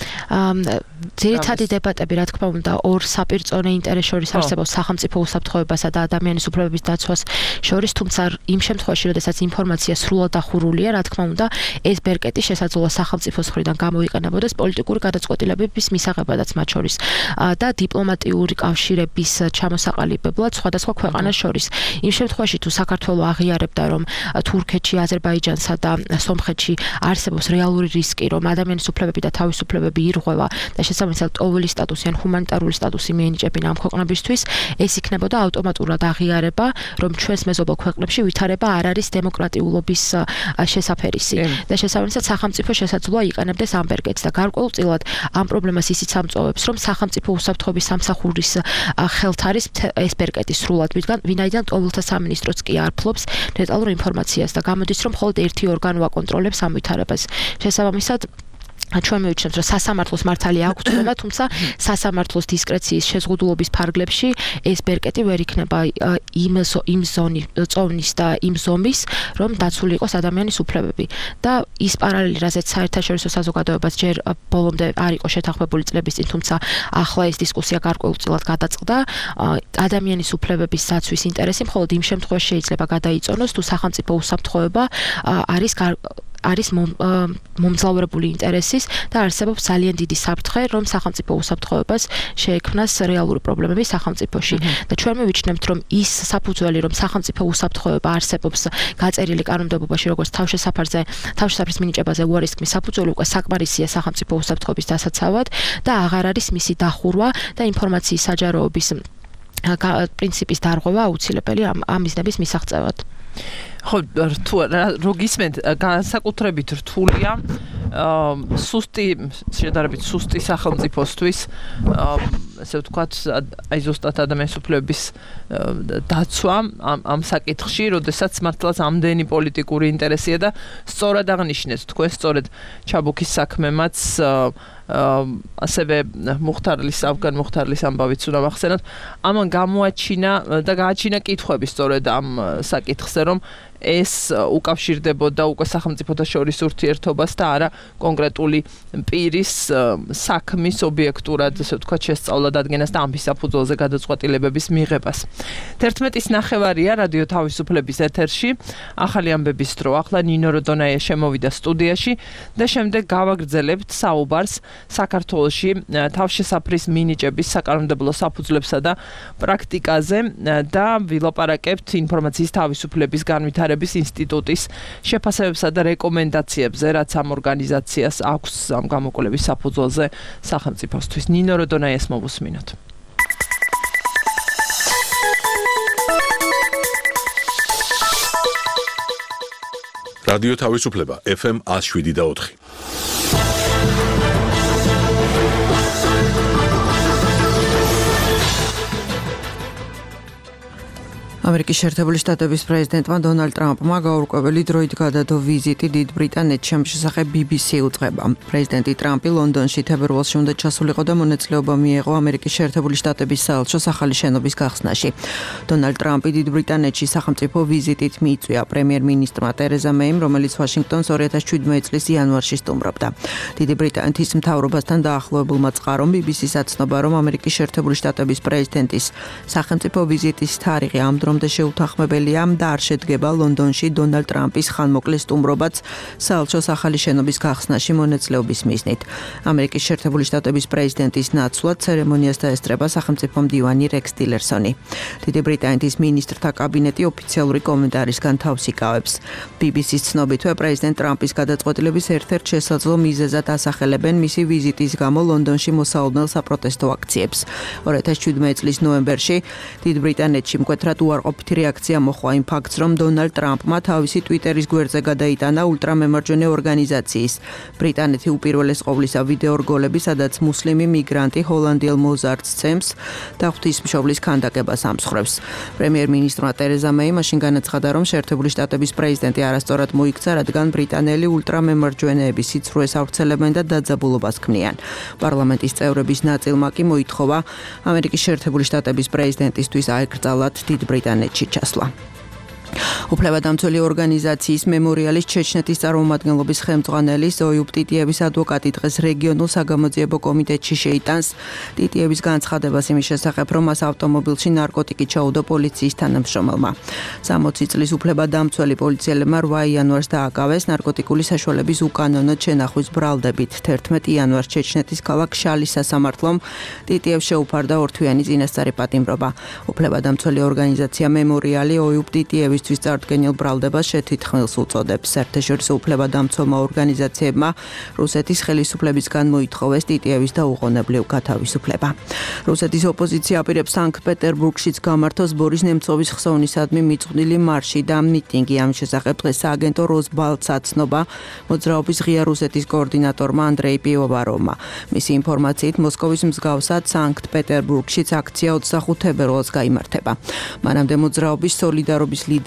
ძირითადი დებატები, რა თქმა უნდა, ორ საპირწონე ინტერესს შორის არსებობს სახელმწიფო უსაფრთხოებასა და ადამიანის უფლებების დაცვას შორის, თუმცა იმ შემთხვევაში, როდესაც ინფორმაცია სრულად ახურულია, რა თქმა უნდა, ეს ბერკეტი შესაძლოა სახელმწიფოს მხრიდან გამოიყენებოდეს პოლიტიკური გადაწყვეტილებების მისაღებადაც მათ შორის და დიპლომატიური კავშირების ჩამოსაყალიბებლად სხვადასხვა ქვეყანას შორის. იმ შემთხვევაში, თუ საქართველო აღიარებდა, რომ თურქეთში, აზერბაიჯანსა და სომხეთში არსებობს რეალური რისკი, რომ ადამიანის უფლებები და თავისუფლებები ირღვევა და შესაბამისად ტოვილი სტატუსი ან ჰუმანიტარული სტატუსი მიენიჭებინა ამ ქვეყნებისთვის, ეს იქნებოდა ავტომატურად აღიარება, რომ ჩვენს მეზობელ ქვეყნებში ვითარება არ არის დემოკრატიულობის შესაფერისი და შესაბამისად სახელმწიფო შესაძლოა იყენებდეს ამ ბერკეტს და გარკვეულწილად ამ პრობლემას ისიც ამწოვებს, რომ სახელმწიფო უსაფრთხოების სამსახურის ხელთ არის ეს ბერკეტი სრულად, ვინაიდან ტოვილთა სამინისტროც კი არ ფლობს დეტალურ ინფორმაციას და გამოდის, რომ მხოლოდ ერთი ორგანო აკონტროლებს ამ ვითარებას. შესაბამისად ჩვენ მივიჩნევთ, რომ სასამართლოს მართალი აქვს ცნობა, თუმცა სასამართლოს დისკრეციის შეზღუდულობის ფარგლებში ეს ბერკეტი ვერ იქნება იმ ზონის და იმ ზომის, რომ დაცული იყოს ადამიანის უფლებები. და ის პარალელი, რაზეც საერთაშორისო საზოგადოებას ჯერ ბოლომდე არ იყო შეთანხმებული წლების წინ, თუმცა ახლა ეს დისკუსია გარკვეულწილად გადაწყდა, ადამიანის უფლებების დაცვის ინტერესი მხოლოდ იმ შემთხვევაში შეიძლება გადაიწონოს, თუ სახელმწიფო უსაფრთხოება არის მომძლავრებული ინტერესის და არსებობს ძალიან დიდი საფრთხე, რომ სახელმწიფო უსაფრთხოებას შეექმნას რეალური პრობლემები სახელმწიფოში. და ჩვენ მივიჩნევთ, რომ ის საფუძველი, რომ სახელმწიფო უსაფრთხოება არსებობს გაწერილი კანონმდებლობაში, როგორც თავშესაფრის მინიჭებაზე უარისქმის საფუძველი, უკვე საკმარისია სახელმწიფო უსაფრთხოების დასაცავად და აღარ არის მისი დახურვა და ინფორმაციის საჯაროობის პრინციპის დარღვევა აუცილებელი ამ მიზნების მისაღწევად. ხო, თუ რო გისმენთ, განსაკუთრებით რთულია შედარებით სუსტი სახელმწიფოსთვის, ესე ვთქვათ, აი ზუსტად ადამიანის უფლებების დაცვა ამ საკითხში, როდესაც მართლაც ამდენი პოლიტიკური ინტერესია და სწორად აღნიშნეთ თქვენ, სწორედ ჩაბუქის საქმემაც ასევე αφგან მუხთარლის ამბავიც უნდა ვახსენოთ, ამან გამოაჩინა და გააჩინა კითხვები სწორედ ამ საკითხზე, რომ ეს უკავშირდებოდა უკვე სახელმწიფოთა შორის ურთიერთობას და არა კონკრეტული პირის საქმის ობიექტურად, ესე ვთქვათ, შესწავლად ადგენას და ამის საფუძველზე გადაწყვეტილებების მიღებას. 11:09 რადიო თავისუფლების ეთერში ახალი ამბების დრო. ახლა ნინო როდონაია შემოვიდა სტუდიაში და შემდეგ გავაგრძელებთ საუბარს საქართველოში თავშესაფრის მინიჭების საკანონმდებლო საფუძვლებსა და პრაქტიკაზე და ვილაპარაკებთ ინფორმაციის თავისუფლების განვითარების ინსტიტუტის შეფასებებსა და რეკომენდაციებზე, რაც ამ ორგანიზაციას აქვს ამ გამოკვლევის საფუძველზე სახელმწიფოსთვის. ნინო როდონაიას მოვუსმინოთ. რადიო თავისუფლება FM 107.4. ამერიკის შეერთებული შტატების პრეზიდენტმა დონალდ ტრამპმა გაურკვეველი დროით გადადო ვიზიტი დიდ ბრიტანეთში, ამ შესახებ BBC უძღვება. პრეზიდენტი ტრამპი ლონდონში თებერვალში უნდა ჩასულიყო და მონაწილეობა მიეღო ამერიკის შეერთებული შტატების საელჩოს ახალი შენობის გახსნაში. დონალდ ტრამპი დიდ ბრიტანეთში სახელმწიფო ვიზიტით მიიწვია პრემიერ-მინისტრმა ტერეზა მეიმ, რომელიც ვაშინგტონს 2017 წლის იანვარში სტუმრობდა. დიდი ბრიტანეთის მთავრობასთან დაახლოებულმა წყარომ BBC-ს აცნობა, რომ ამერიკის შეერთებული შტატების პრეზიდენტის სახელმწიფო ვიზიტის თარიღი ამ რომდე შეუთანხმებელია და არ შედგება ლონდონში დონალდ ტრამპის ხანმოკლე სტუმრობაც საელჩოს ახალი შენობის გახსნაში მონაწილეობის მიზნით. ამერიკის შეერთებული შტატების პრეზიდენტის ნაცვლად ცერემონიას დაესწრება სახელმწიფო მდივანი რექს ტილერსონი. დიდი ბრიტანეთის მინისტრთა კაბინეტი ოფიციალური კომენტარისგან თავს იკავებს. BBC-ს ცნობითვე პრეზიდენტ ტრამპის გადაწყვეტილების ერთ-ერთ შესაძლო მიზეზად ასახელებენ მისი ვიზიტის გამო ლონდონში მოსაუბნელ საპროტესტო აქციებს. 2017 წლის ნოემბერში დიდ ბრიტანეთში მკვეთრად უარყოფითი რეაქცია მოჰყვა იმ ფაქტს, რომ დონალდ ტრამპმა თავისი ტვიტერის გვერდზე გადაიტანა ულტრამემარჯვენე ორგანიზაციის ბრიტანეთი უპირველეს ყოვლისა ვიდეო რგოლები, სადაც მუსლიმი მიგრანტი ჰოლანდიელ მოზარდს ცემს და ღვთისმშობლის ქანდაკებას ამსხრევს. პრემიერ-მინისტრმა ტერეზა მეი მაშინ განაცხადა, რომ შეერთებული შტატების პრეზიდენტი არასწორად მოიქცა, რადგან ბრიტანელი ულტრამემარჯვენეები სიცრუეს ავრცელებენ და დაძაბულობას ქმნიან. პარლამენტის წევრების ნაწილმა კი მოითხოვა ამერიკის შეერთებული შტატების პრეზიდენტისთვის აეკრძალათ დიდ ბრიტანეთში ჩასვლა. უფლებადამცველი ორგანიზაციის მემორიალის ჩეჩნეთის წარმომადგენლობის ხელმძღვანელი ზოიუბ ტიტიევის ადვოკატი დღეს რეგიონულ საგამოძიებო კომიტეტში შეიტანს ტიტიევის განცხადებას იმის შესახებ, რომ მას ავტომობილში ნარკოტიკი ჩაუდო პოლიციის თანამშრომელმა. 60 წლის უფლებადამცველი პოლიციელებმა 8 იანვარს დააკავეს ნარკოტიკული საშუალების უკანონო შენახვის ბრალდებით. 11 იანვარს ჩეჩნეთის ქალაქ შალის სასამართლომ ტიტიევს შეუფარდა ორთვიანი წინასწარი პატიმრობა. უფლებადამცველი ორგანიზაცია მემორიალი ოიუბ ტიტიევის წარდგენილ ბრალდებას შეთითქმელს უწოდებს. საერთაშორისო უფლებადამცველმა ორგანიზაციებმა რუსეთის ხელისუფლებისგან მოითხოვეს ტიტიევის დაუყოვნებლივ გათავისუფლება. რუსეთის ოპოზიცია აპირებს სანქტ-პეტერბურგშიც გამართოს ბორის ნემცოვის ხსოვნისადმი მიწვდილი მარში და მიტინგი. ამ შესახებ დღეს სააგენტო როსბალტს აცნობა მოძრაობის ღია რუსეთის კოორდინატორმა ანდრეი პივოვაროვმა. მისი ინფორმაციით მოსკოვის მსგავსად სანქტ-პეტერბურგშიც აქცია 25 თებერვალს გაიმართება. მანამდე მოძრაობის სოლიდარობის ლიდერი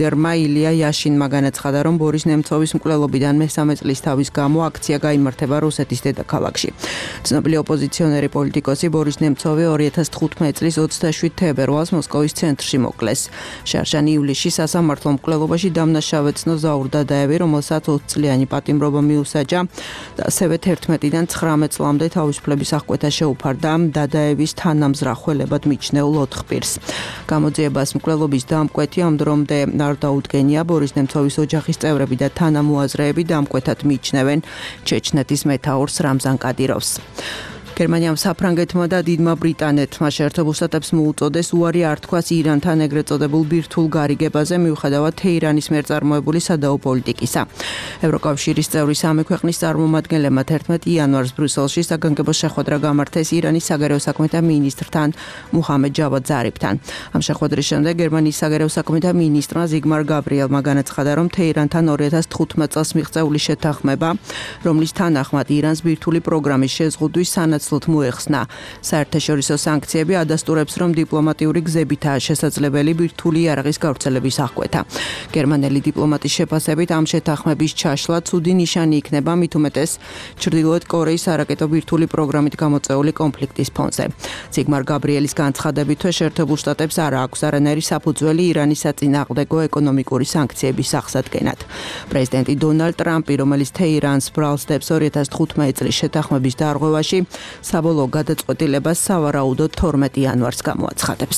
ლიდერმა ილია იაშინმა განაცხადა, რომ ბორის ნემცოვის მკვლელობიდან მესამე წლის თავის გამო აქცია გაიმართება რუსეთის დედაქალაქში. ცნობილი ოპოზიციონერი პოლიტიკოსი ბორის ნემცოვი 2015 წლის 27 თებერვალს მოსკოვის ცენტრში მოკლეს. შარშან ივლისში სასამართლო მკვლელობაში დამნაშავეცნო ზაურ დადაევი, რომელსაც 20 წლიანი პატიმრობა მიუსაჯა და ასევე 11-დან 19 წლამდე თავისუფლების აღკვეთა შეუფარდა დადაევის თანამზრახველებად მიჩნეულ 4 პირს. გამოძიებას მკვლელობის დამკვეთი ამ დრომდე არ დაუდგენია. ბორის ნემცოვის ოჯახის წევრები და თანამოაზრეები დამკვეთად მიიჩნევენ ჩეჩნეთის მეთაურს რამზან კადიროვს. გერმანიამ საფრანგეთმა და დიდმა ბრიტანეთმა შეერთებულ შტატებს მოუწოდეს უარი არ თქვას ირანთან ეგრეთ წოდებულ ბირთვულ გარიგებაზე მიუხედავად თეირანის მიერ წარმოებული სადაო პოლიტიკისა. ევროკავშირის წევრი სამი ქვეყნის წარმომადგენლებმა 11 იანვარს ბრიუსელში საგანგებო შეხვედრა გამართეს ირანის საგარეო საქმეთა მინისტრთან მუჰამედ ჯავად ზარიფთან. ამ შეხვედრის შემდეგ გერმანიის საგარეო საქმეთა მინისტრმა ზიგმარ გაბრიელმა განაცხადა, რომ თეირანთან 2015 წელს მიღწეული შეთანხმება, რომლის თანახმად ირანს ბირთვული პროგრამის შეზღუდვის სანაცვლოდ მოეხსნა. საერთაშორისო სანქციები ადასტურებს, რომ დიპლომატიური გზებითაა შესაძლებელი ბირთვული იარაღის გავრცელების აღკვეთა. გერმანელი დიპლომატის შეფასებით ამ შეთანხმების ჩაშლა ცუდი ნიშანი იქნება, მით უმეტეს ჩრდილოეთ კორეის არაკეტო ბირთვული პროგრამით გამოწვეული კონფლიქტის ფონზე. ზიგმარ გაბრიელის განცხადებითვე შეერთებულ შტატებს არ აქვს არანაირი საფუძველი ირანის საწინააღმდეგო ეკონომიკური სანქციების აღსადგენად. პრეზიდენტი დონალდ ტრამპი, რომელიც თეირანს ბრალს დებს 2015 წლის შეთანხმების დარღვევაში, საბოლოო გადაწყვეტილებას სავარაუდოდ 12 იანვარს გამოაცხადებს.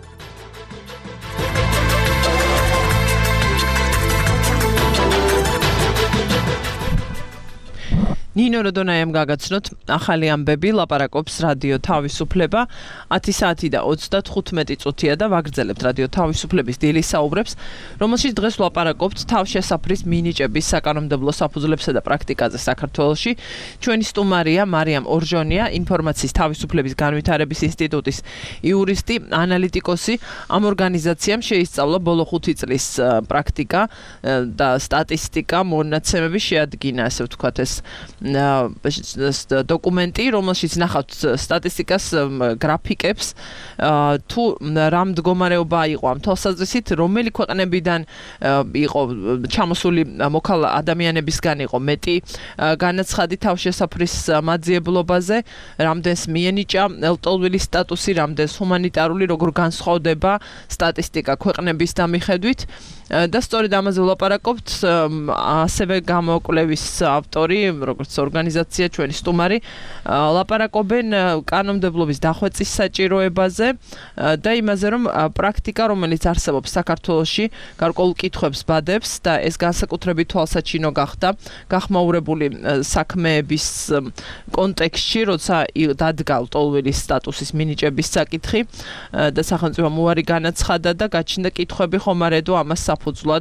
ნინო როდონაიამ გაგაცნოთ ახალი ამბები, ლაპარაკობს რადიო თავისუფლება 10 საათი და 35 წუთია და ვაგრძელებთ რადიო თავისუფლების დილის საუბრებს, რომელშიც დღეს ვლაპარაკობთ თავშესაფრის მინიჭების საკანონმდებლო საფუძვლებსა და პრაქტიკაზე საქართველოში. ჩვენი სტუმარია მარიამ ორჟონია, ინფორმაციის თავისუფლების განვითარების ინსტიტუტის იურისტი, ანალიტიკოსი. ამ ორგანიზაციამ შეისწავლა ბოლო 5 წლის პრაქტიკა და სტატისტიკა, მონაცემები შეადგინა, ასე ვთქვათ, ეს დოკუმენტი, რომელშიც ნახავთ სტატისტიკას, გრაფიკებს, თუ რა მდგომარეობა იყო ამ თვალსაზრისით, რომელი ქვეყნებიდან იყო ჩამოსული მოქალაქე ადამიანებისგან იყო მეტი განაცხადი თავშესაფრის მაძიებლობაზე, რამდენს მიენიჭა ლტოლვილის სტატუსი, რამდენს ჰუმანიტარული, როგორ განსხვავდება სტატისტიკა ქვეყნების დამიხედვით. და სწორედ ამაზე ვლაპარაკობთ, ასევე გამოკვლევის ავტორი, როგორც ორგანიზაცია, ჩვენი სტუმარი, ლაპარაკობენ კანონმდებლობის დახვეწის საჭიროებაზე და იმაზე, რომ პრაქტიკა, რომელიც არსებობს საქართველოში, გარკვეულ კითხვებს ბადებს და ეს განსაკუთრებით თვალსაჩინო გახდა გახმაურებული საქმეების კონტექსტში, როცა დადგა ლტოლვილის სტატუსის მინიჭების საკითხი და სახელმწიფომ უარი განაცხადა და გაჩნდა კითხვები, ხომ არ ედო ამას საფუძვლად,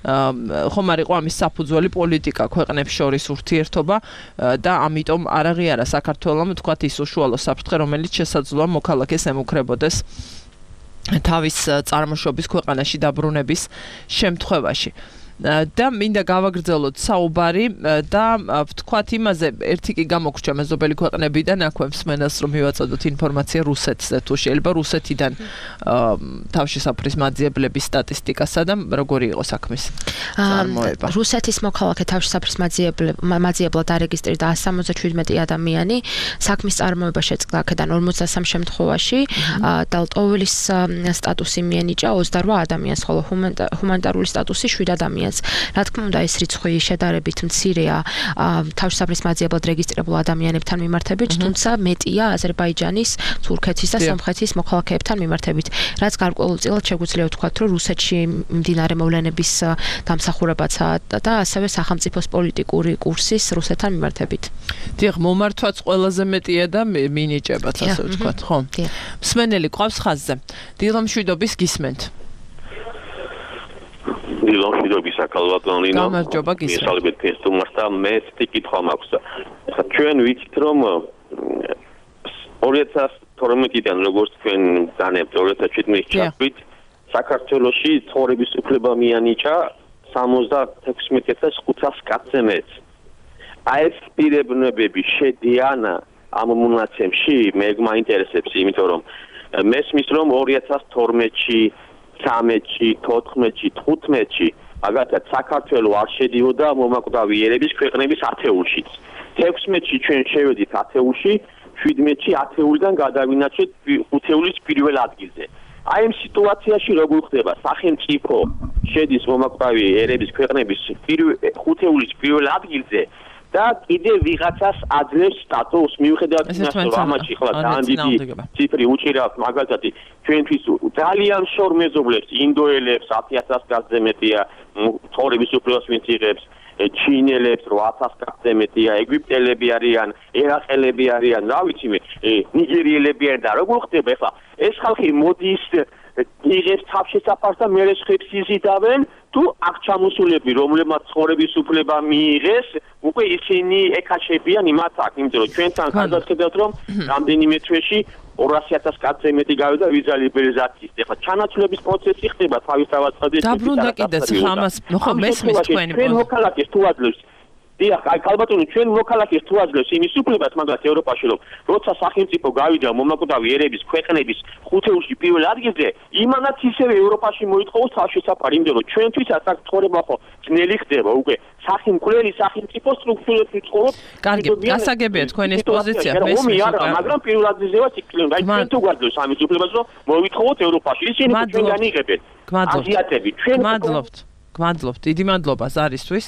ხომ არ იყო ამის საფუძველი პოლიტიკა ქვეყნებს შორის ურთიერთობა და ამიტომ არ აღიარა საქართველომ თქვათ ის უშუალო საფრთხე, რომელიც შესაძლოა მოქალაქეს ემუქრებოდეს თავის წარმოშობის ქვეყანაში დაბრუნების შემთხვევაში. და მინდა გავაგრძელოთ საუბარი და ვთქვათ იმაზე, ერთი კი გამოგრჩა მეზობელი ქვეყნებიდან, აქვე მსმენელს რომ მივაწოდოთ ინფორმაცია რუსეთზე, თუ შეიძლება რუსეთიდან თავშესაფრის მაძიებლების სტატისტიკასა და როგორი იყო საქმის წარმოება. რუსეთის მოქალაქე თავშესაფრის მაძიებლად არეგისტრირდა 177 ადამიანი, საქმის წარმოება შეწყდა აქედან 53 შემთხვევაში და ლტოლვილის სტატუსი მიენიჭა 28 ადამიანს, ხოლო ჰუმანიტარული სტატუსი 7 ადამიანს. რა თქმა უნდა, ეს რიცხვი შედარებით მცირეა თავშესაფრის მაძიებლად რეგისტრირებულ ადამიანებთან მიმართებით, თუმცა მეტია აზერბაიჯანის, თურქეთის და სომხეთის მოქალაქეებთან მიმართებით, რაც გარკვეულწილად შეგვიძლია ვთქვათ, რომ რუსეთში მიმდინარე მოვლენების დამსახურებაცაა და ასევე სახელმწიფოს პოლიტიკური კურსის რუსეთთან მიმართებით. დიახ, მომართვაც ყველაზე მეტია და მინიჭებაც, ასე ვთქვათ, ხო? მსმენელი ყავს ხაზზე. დილამშვიდობის გისმენთ. დილამშვიდობის აკალბატონინო. გამარჯობა, გისმენთ. მისალმებით ფესტუმარს და მე ცოტა კითხვა მაქვს. ჩვენ ვიცით, რომ 2012-დან როგორც თქვენ განებთ 2017 ჩათვლით, საქართველოში ცხოვრების უფლება მიანიჭა 76500 კაცზე მეტ. აი ეს პირებნებები შედიან ამ მონაცემში, მე მაინტერესებს, იმიტომ რომ მესმის რომ 2012-ში 13-ში, 14-ში, 15-ში მაგალითად საქართველოს არ შედიოდა მომაკვდავი ერების ქვეყნების ათეულშიც. 16-ში ჩვენ შევედით ათეულში, 17-ში ათეულიდან გადავინაცვლეთ ხუთეულის პირველ ადგილზე. აი ამ სიტუაციაში როგორ ხდება სახელმწიფო შედის მომაკვდავი ერების ქვეყნების ხუთეულის პირველ ადგილზე და კიდევ ვიღაცას აძლევს სტატუსს მიუხედავად იმისა, რომ ამაში ხლა ძალიან დიდი ციფრი უჭირავთ მაგალითად ჩვენთვის ძალიან შორ მეზობლებს, ინდოელებს 10,000 კაცზე მეტია, ცხოვრების უფლებას ვინც იღებს, ჩინელებს 800 კაცზე მეტია, ეგვიპტელები არიან, ერაყელები არიან, რა ვიცი მე, ნიგერიელები არიან და როგორ ხდება ხლა ეს ხალხი მოდის იღებს თავშესაფარს და მერე ხებს იზიდავენ თუ აქ ჩამოსულები რომლებმაც ცხოვრების უფლება მიიღეს უკვე ისინი ეკაშებიან იმათ აქ იმიტომ რომ ჩვენთან გადავხედავთ რომ რამდენიმე თვეში 200,000 კაცზე მეტი გავიდა ვიზა ლიბერალიზაციის. ეხლა ჩანაცვლების პროცესი ხდება თავისთავად წადის. დაბრუნდა კიდეც ხა ამას ხო მესმის თქვენი ჩვენ მოქალაქეს თუ აძლევს დიახ, აი ქალბატონო ჩვენ მოქალაქეს თუ აძლევს იმის უფლებას მაგათ ევროპაში რომ როცა სახელმწიფო გავიდა მომაკვდავი ერების ქვეყნების ხუთეულში პირველ ადგილზე, იმანაც ისევე ევროპაში მოითხოვოს თავშესაფარი, იმიტომ რომ ჩვენთვისაც აქ ცხოვრება ხო ძნელი ხდება უკვე. სახელმწიფო სახელმწიფო სტრუქტურებში ცხოვრობ. კარგი, გასაგებია თქვენი ეს პოზიცია. მესმის არა, მაგრამ პირველ ადგილზეა ციკლები. აი ჩვენ თუ გვაძლევს ამის უფლებას რომ მოვითხოვოთ ევროპაში. ისინი ჩვენგან იღებენ. აზიატები ჩვენ გმადლობთ. დიდი მადლობა ზარისთვის.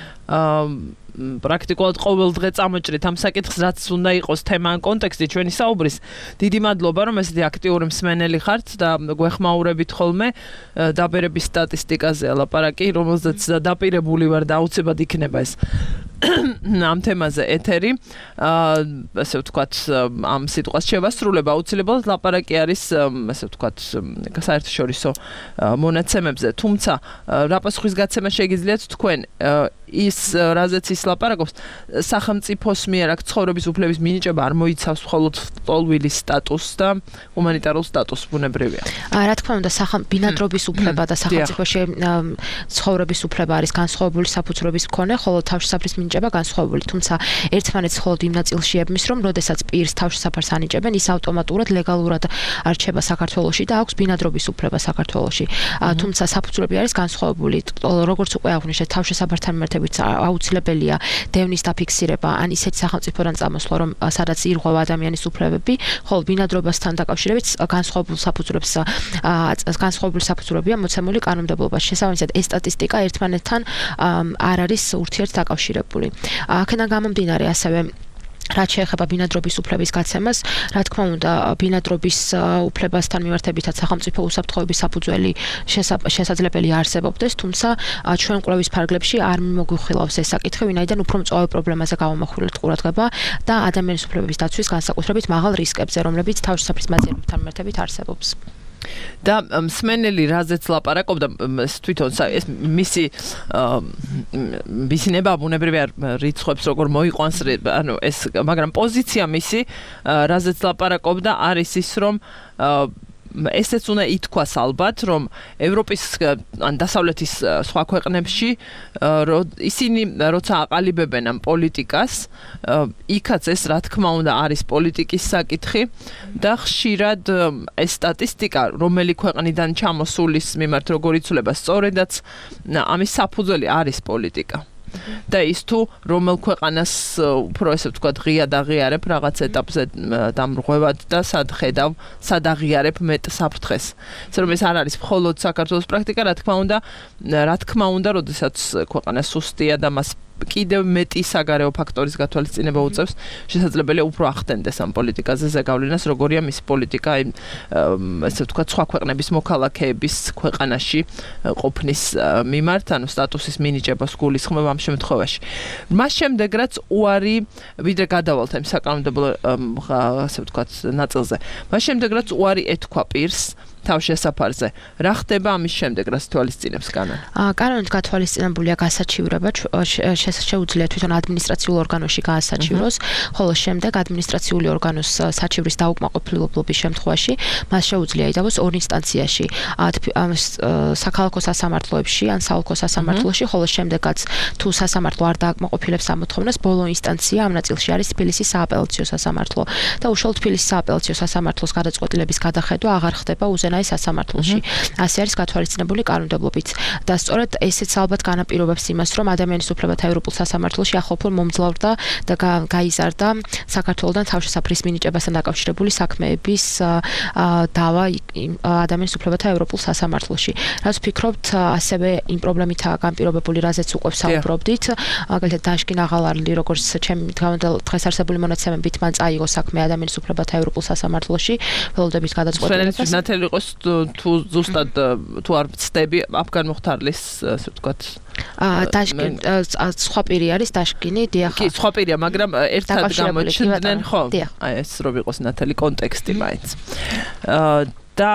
პრაქტიკულად ყოველ დღე წამოჭრით ამ საკითხს, რაც უნდა იყოს თემა ან კონტექსტი ჩვენი საუბრის. დიდი მადლობა, რომ ესეთი აქტიური მსმენელი ხართ და გვეხმაურებით ხოლმე დაპირების სტატისტიკაზე ლაპარაკი, რომელზეც დაპირებული ვარ და აუცილებლად იქნება ეს ამ თემაზე ეთერი. ასე ვთქვათ, ამ სიტყვას შევასრულებ აუცილებლად ლაპარაკი არის, ასე ვთქვათ, საერთაშორისო მონაცემებზე. თუმცა რა პასუხისგაცემა შეგიძლიათ თქვენ ის რაზეც ის ლაპარაკობს სახელმწიფოს მიერ აქ ცხოვრების უფლების მინიჭება არ მოიცავს მხოლოდ ტოლვილის სტატუსს და ჰუმანიტარულ სტატუსს ბუნებრივია. რა თქმა უნდა ბინადრობის უფლება და სახელმწიფოში ცხოვრების უფლება არის განსხვავებული საფუძვლების მქონე, ხოლო თავშესაფრის მინიჭება განსხვავებული. თუმცა ერთმანეთს მხოლოდ იმ ნაწილში ებმის, რომ როდესაც პირს თავშესაფარს ანიჭებენ, ის ავტომატურად ლეგალურად არჩება საქართველოში და აქვს ბინადრობის უფლება საქართველოში. თუმცა საფუძვლები არის განსხვავებული. როგორც უკვე აღვნიშნეთ, თავშესაფართან მიმართებით აუცილებელია დევნის დაფიქსირება, ან ისეთ სახელმწიფოდან წამოსვლა, რომ სადაც ირღვევა ადამიანის უფლებები, ხოლო ბინადრობასთან დაკავშირებით განსხვავებული საფუძვლებია მოცემული კანონმდებლობაში. შესაბამისად, ეს სტატისტიკა ერთმანეთთან არ არის ურთიერთდაკავშირებული. აქედან გამომდინარე ასევე რაც შეეხება ბინადრობის უფლების გაცემას, რა თქმა უნდა, ბინადრობის უფლებასთან მიმართებითაც სახელმწიფო უსაფრთხოების საფუძველი შესაძლებელი არსებობდეს, თუმცა ჩვენ კვლევის ფარგლებში არ მიმოგვიხილავს ეს საკითხი, ვინაიდან უფრო მწვავე პრობლემაზე გავამახვილებთ ყურადღება და ადამიანის უფლებების დაცვის განსაკუთრებით მაღალ რისკებზე, რომლებიც თავშესაფრის მაძიებებთან მიმართებით არსებობს. და მსმენელი რაზეც ლაპარაკობდა თვითონ ეს მისი ნება ბუნებრივია რიცხვებს როგორ მოიყვანს ანუ ეს მაგრამ პოზიცია მისი რაზეც ლაპარაკობდა არის ის რომ ესეც უნდა ითქვას ალბათ რომ ევროპის ან დასავლეთის სხვა ქვეყნებში ისინი როცა აყალიბებენ ამ პოლიტიკას იქაც ეს რა თქმა უნდა არის პოლიტიკის საკითხი და ხშირად ეს სტატისტიკა რომელი ქვეყნიდან ჩამოსულის მიმართ როგორ იცვლება სწორედაც ამის საფუძველი არის პოლიტიკა და ის თუ რომელ ქვეყანას უფრო ესე ვთქვათ ღია დაღიარებ რაღაც ეტაპზე დამრღვევად და სად ხედავ სად აღიარებ მეტ საფრთხეს. ესე რომ ეს არ არის მხოლოდ საქართველოს პრაქტიკა, რა თქმა უნდა, როდესაც ქვეყანა სუსტია და მას კიდევ მეტი საგარეო ფაქტორის გათვალისწინება უწევს, შესაძლებელია უფრო ახდენდეს ამ პოლიტიკაზე ზეგავლენას, როგორია მისი პოლიტიკა, ესე ვთქვათ, სხვა ქვეყნების მოქალაქეების ქვეყანაში ყოფნის მიმართ, ანუ სტატუსის მინიჭებას გულისხმობ ამ შემთხვევაში. მას შემდეგ, რაც უარი, ვიდრე გადავალთ ამ საკანონმდებლო, ასე ვთქვათ, ნაწილზე. მას შემდეგ, რაც უარი ეთქვა პირს თავშესაფარზე. რა ხდება ამის შემდეგ, რაც თვალისწინებს კანონი? კანონით გათვალისწინებულია გასაჩივრება, შეუძლია თვითონ ადმინისტრაციულ ორგანოში გაასაჩივროს, ხოლო შემდეგ ადმინისტრაციული ორგანოს საჩივრის დაუკმაყოფილებლობის შემთხვევაში მას შეუძლია იდავოს ორ ინსტანციაში, საქალაქო სასამართლოებში ან საოლქო სასამართლოში, ხოლო შემდეგაც თუ სასამართლო არ დააკმაყოფილებს ამ მოთხოვნას, ბოლო ინსტანცია ამ ნაწილში არის თბილისის სააპელაციო სასამართლო და უშუალოდ თბილისის სააპელაციო სასამართლოს გადაწყვეტილების გადახედვა აღარ ხდება უზენაეს ჩვენაი სასამართლოში. ასე არის გათვალისწინებული კანონმდებლობით. და სწორედ ესეც ალბათ განაპირობებს იმას, რომ ადამიანის უფლებათა ევროპულ სასამართლოში ახლობლ მომძლავრდა და გაიზარდა საქართველოსთან თავშესაფრის მინიჭებასთან დაკავშირებული საქმეების დავა ადამიანის უფლებათა ევროპულ სასამართლოში. რაც ვფიქრობთ, ასევე იმ პრობლემითაა განპირობებული, რაზეც უკვე საუბრობდით. მაგალითად, დაშკინ აღალარლი, როგორც ჩემი დღეს არსებული მონაცემებით, მან წაიღო საქმე ადამიანის უფლებათა ევროპულ სასამართლოში, ველოდებით გადაწყვეტილებას. ნათელი იყოს თუ ზუსტად თუ არ ვწდები აფგან მუხთარლის, ასე ვთქვათ. დაშკინ სხვა პირი არის დაშკინი, დიახ. კი, სხვა პირია, მაგრამ ერთად გამოჩნდნენ, ხო? აი ეს რომ იყოს ნათელი კონტექსტი მაინც. და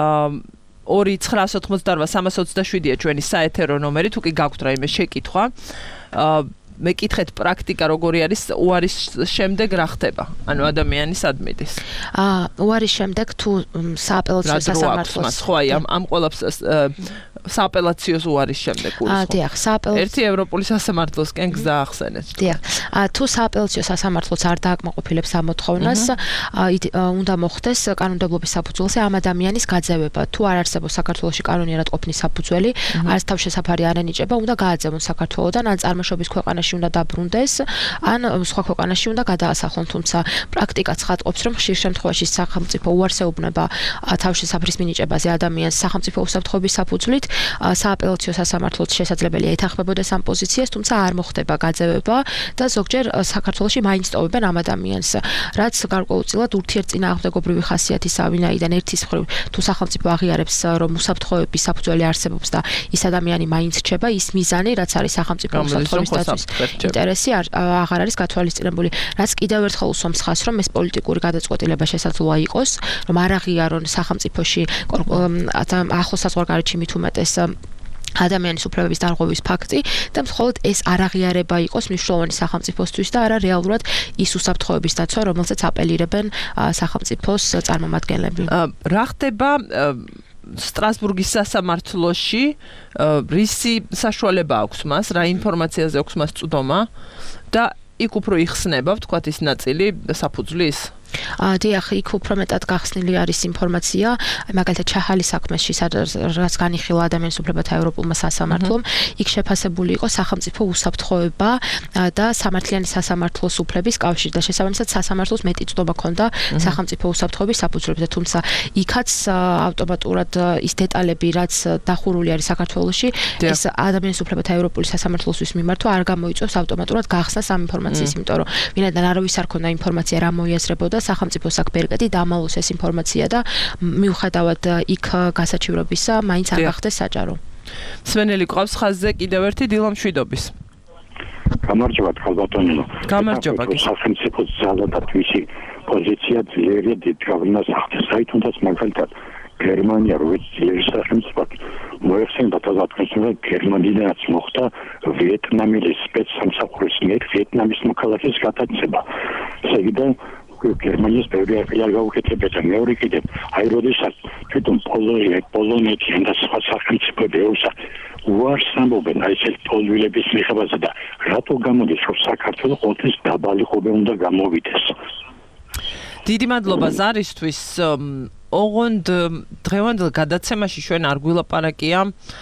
2-988-327-ია ჩვენი საეთერო ნომერი, თუ კი გაქვთ რაიმე შეკითხვა. მეკითხეთ პრაქტიკა როგორი არის უარის შემდეგ რა ხდება? ანუ ადამიანის ადმიდის. უარის შემდეგ თუ სააპელაციო სასამართლოს ხო აი ამ ყველაფერს სააპელაციოს უარის შემდეგ გულისხმობ. დიახ, სააპელაციო ერთი ევროპული სასამართლოსკენ გზა ახსენეთ. დიახ. თუ სააპელაციო სასამართლოც არ დააკმაყოფილებს ამ მოთხოვნას, უნდა მოხდეს კანონმდებლობის საფუძველზე ამ ადამიანის გაძევება. თუ არ არსებობს საქართველოში კანონიერად ყოფნის საფუძველი, არც თავშესაფარი არ ენიჭება, უნდა გააძევონ საქართველოდან, ან წარმოშობის ქვეყანაში უნდა დაბრუნდეს, ან სხვა ქვეყანაში უნდა გადაასახლონ, თუმცა პრაქტიკაც ხატყობს, რომ ხშირ შემთხვევაში სახელმწიფო უარსეუბნება თავშესაფრის მინიჭებაზე ადამიანს სახელმწიფო უსაფრთხოების საფუძვლით, სააპელაციო სასამართლოც შესაძლებელია ეთანხმებოდეს ამ პოზიციას, თუმცა არ მოხდება გაძევება და ზოგჯერ საქართველოში მაინც ტოვებენ ამ ადამიანს, რაც გარკვეულწილად ურთიერთწინააღმდეგობრივი ხასიათისაა, ვინაიდან ერთის მხრივ თუ სახელმწიფო აღიარებს, რომ უსაფრთხოების საფუძველი არსებობს და ის ადამიანი მაინც რჩება, ის მიზანი, რაც არის სახელმწიფო უსაფრთხოების დაცვის ინტერესი აღარ არის გათვალისწინებული, რაც კიდევ ერთხელ უსვამს ხაზს, რომ ეს პოლიტიკური გადაწყვეტილება შესაძლოა იყოს, რომ არ აღიარონ სახელმწიფოში ახლო საზღვარგარეთში მით უმეტეს ადამიანის უფლებების დარღვევის ფაქტი და მხოლოდ ეს არ აღიარება იყოს მნიშვნელოვანი სახელმწიფოსთვის და არა რეალურად ის უსაფრთხოების დაცვა, რომელზეც აპელირებენ სახელმწიფოს წარმომადგენლები. რა ხდება სტრასბურგის სასამართლოში, რისი საშუალება აქვს მას, რა ინფორმაციაზე აქვს მას წვდომა და იქ უფრო იხსნება, ვთქვათ, ის ნაწილი საფუძვლის? დიახ, იქ უფრო მეტად გახსნილი არის ინფორმაცია, მაგალითად ჩაჰალის საქმეში, რაც განიხილა ადამიანის უფლებათა ევროპულმა სასამართლომ, იქ შეფასებული იყო სახელმწიფო უსაფრთხოება და სამართლიანი სასამართლოს უფლების კავშირი და შესაბამისად სასამართლოს მეტი წვდომა ჰქონდა სახელმწიფო უსაფრთხოების საფუძვლებზე, თუმცა იქაც ავტომატურად ის დეტალები, რაც დახურული არის საქართველოში, ეს ადამიანის უფლებათა ევროპული სასამართლოსთვის მიმართვა არ გამოიწვევს ავტომატურად გახსნას ამ ინფორმაციის, იმიტომ რომ ვინაიდან არავის არ ქონდა ინფორმაცია რა მოიაზრებოდა სახელმწიფოს აქ ბერკეტი დამალოს ეს ინფორმაცია და მიუხედავად იქ გასაჩივრებისა, მაინც არ გახდეს საჭარო. სვენელი ყავს ხაზზე კიდევ ერთი დილამშვიდობის. გამარჯობა, ხალბატონო. გამარჯობა. სახელმწიფოს ძალადად ვისი პოზიცია ძლიერი დიდგავნას ახდენს. აი თუნდაც მაგალითად გერმანია როგორც ძლიერი სახელმწიფო მოიხსენდა თავდაპირველად გერმანიიდანაც მოხდა ვიეტნამის სპეცსამსახურის მიერ ვიეტნამის მოქალაქის გადაცემა. ესე იგი და გერმანიის ბევრი არ გაუკეთებია და მეორე კიდევ აი როდესაც თვითონ პოლონეთი და სხვა სახელმწიფოები უარს ამბობენ აი ეს პოლონელების მიღებაზე და რატო გამოდის რომ საქართველოს ყოველთვის დაბალი ხობე უნდა გამოვიდეს. დიდი მადლობა ზარისთვის. ოღონდ დღევანდელ გადაცემაში ჩვენ არ გვილაპარაკია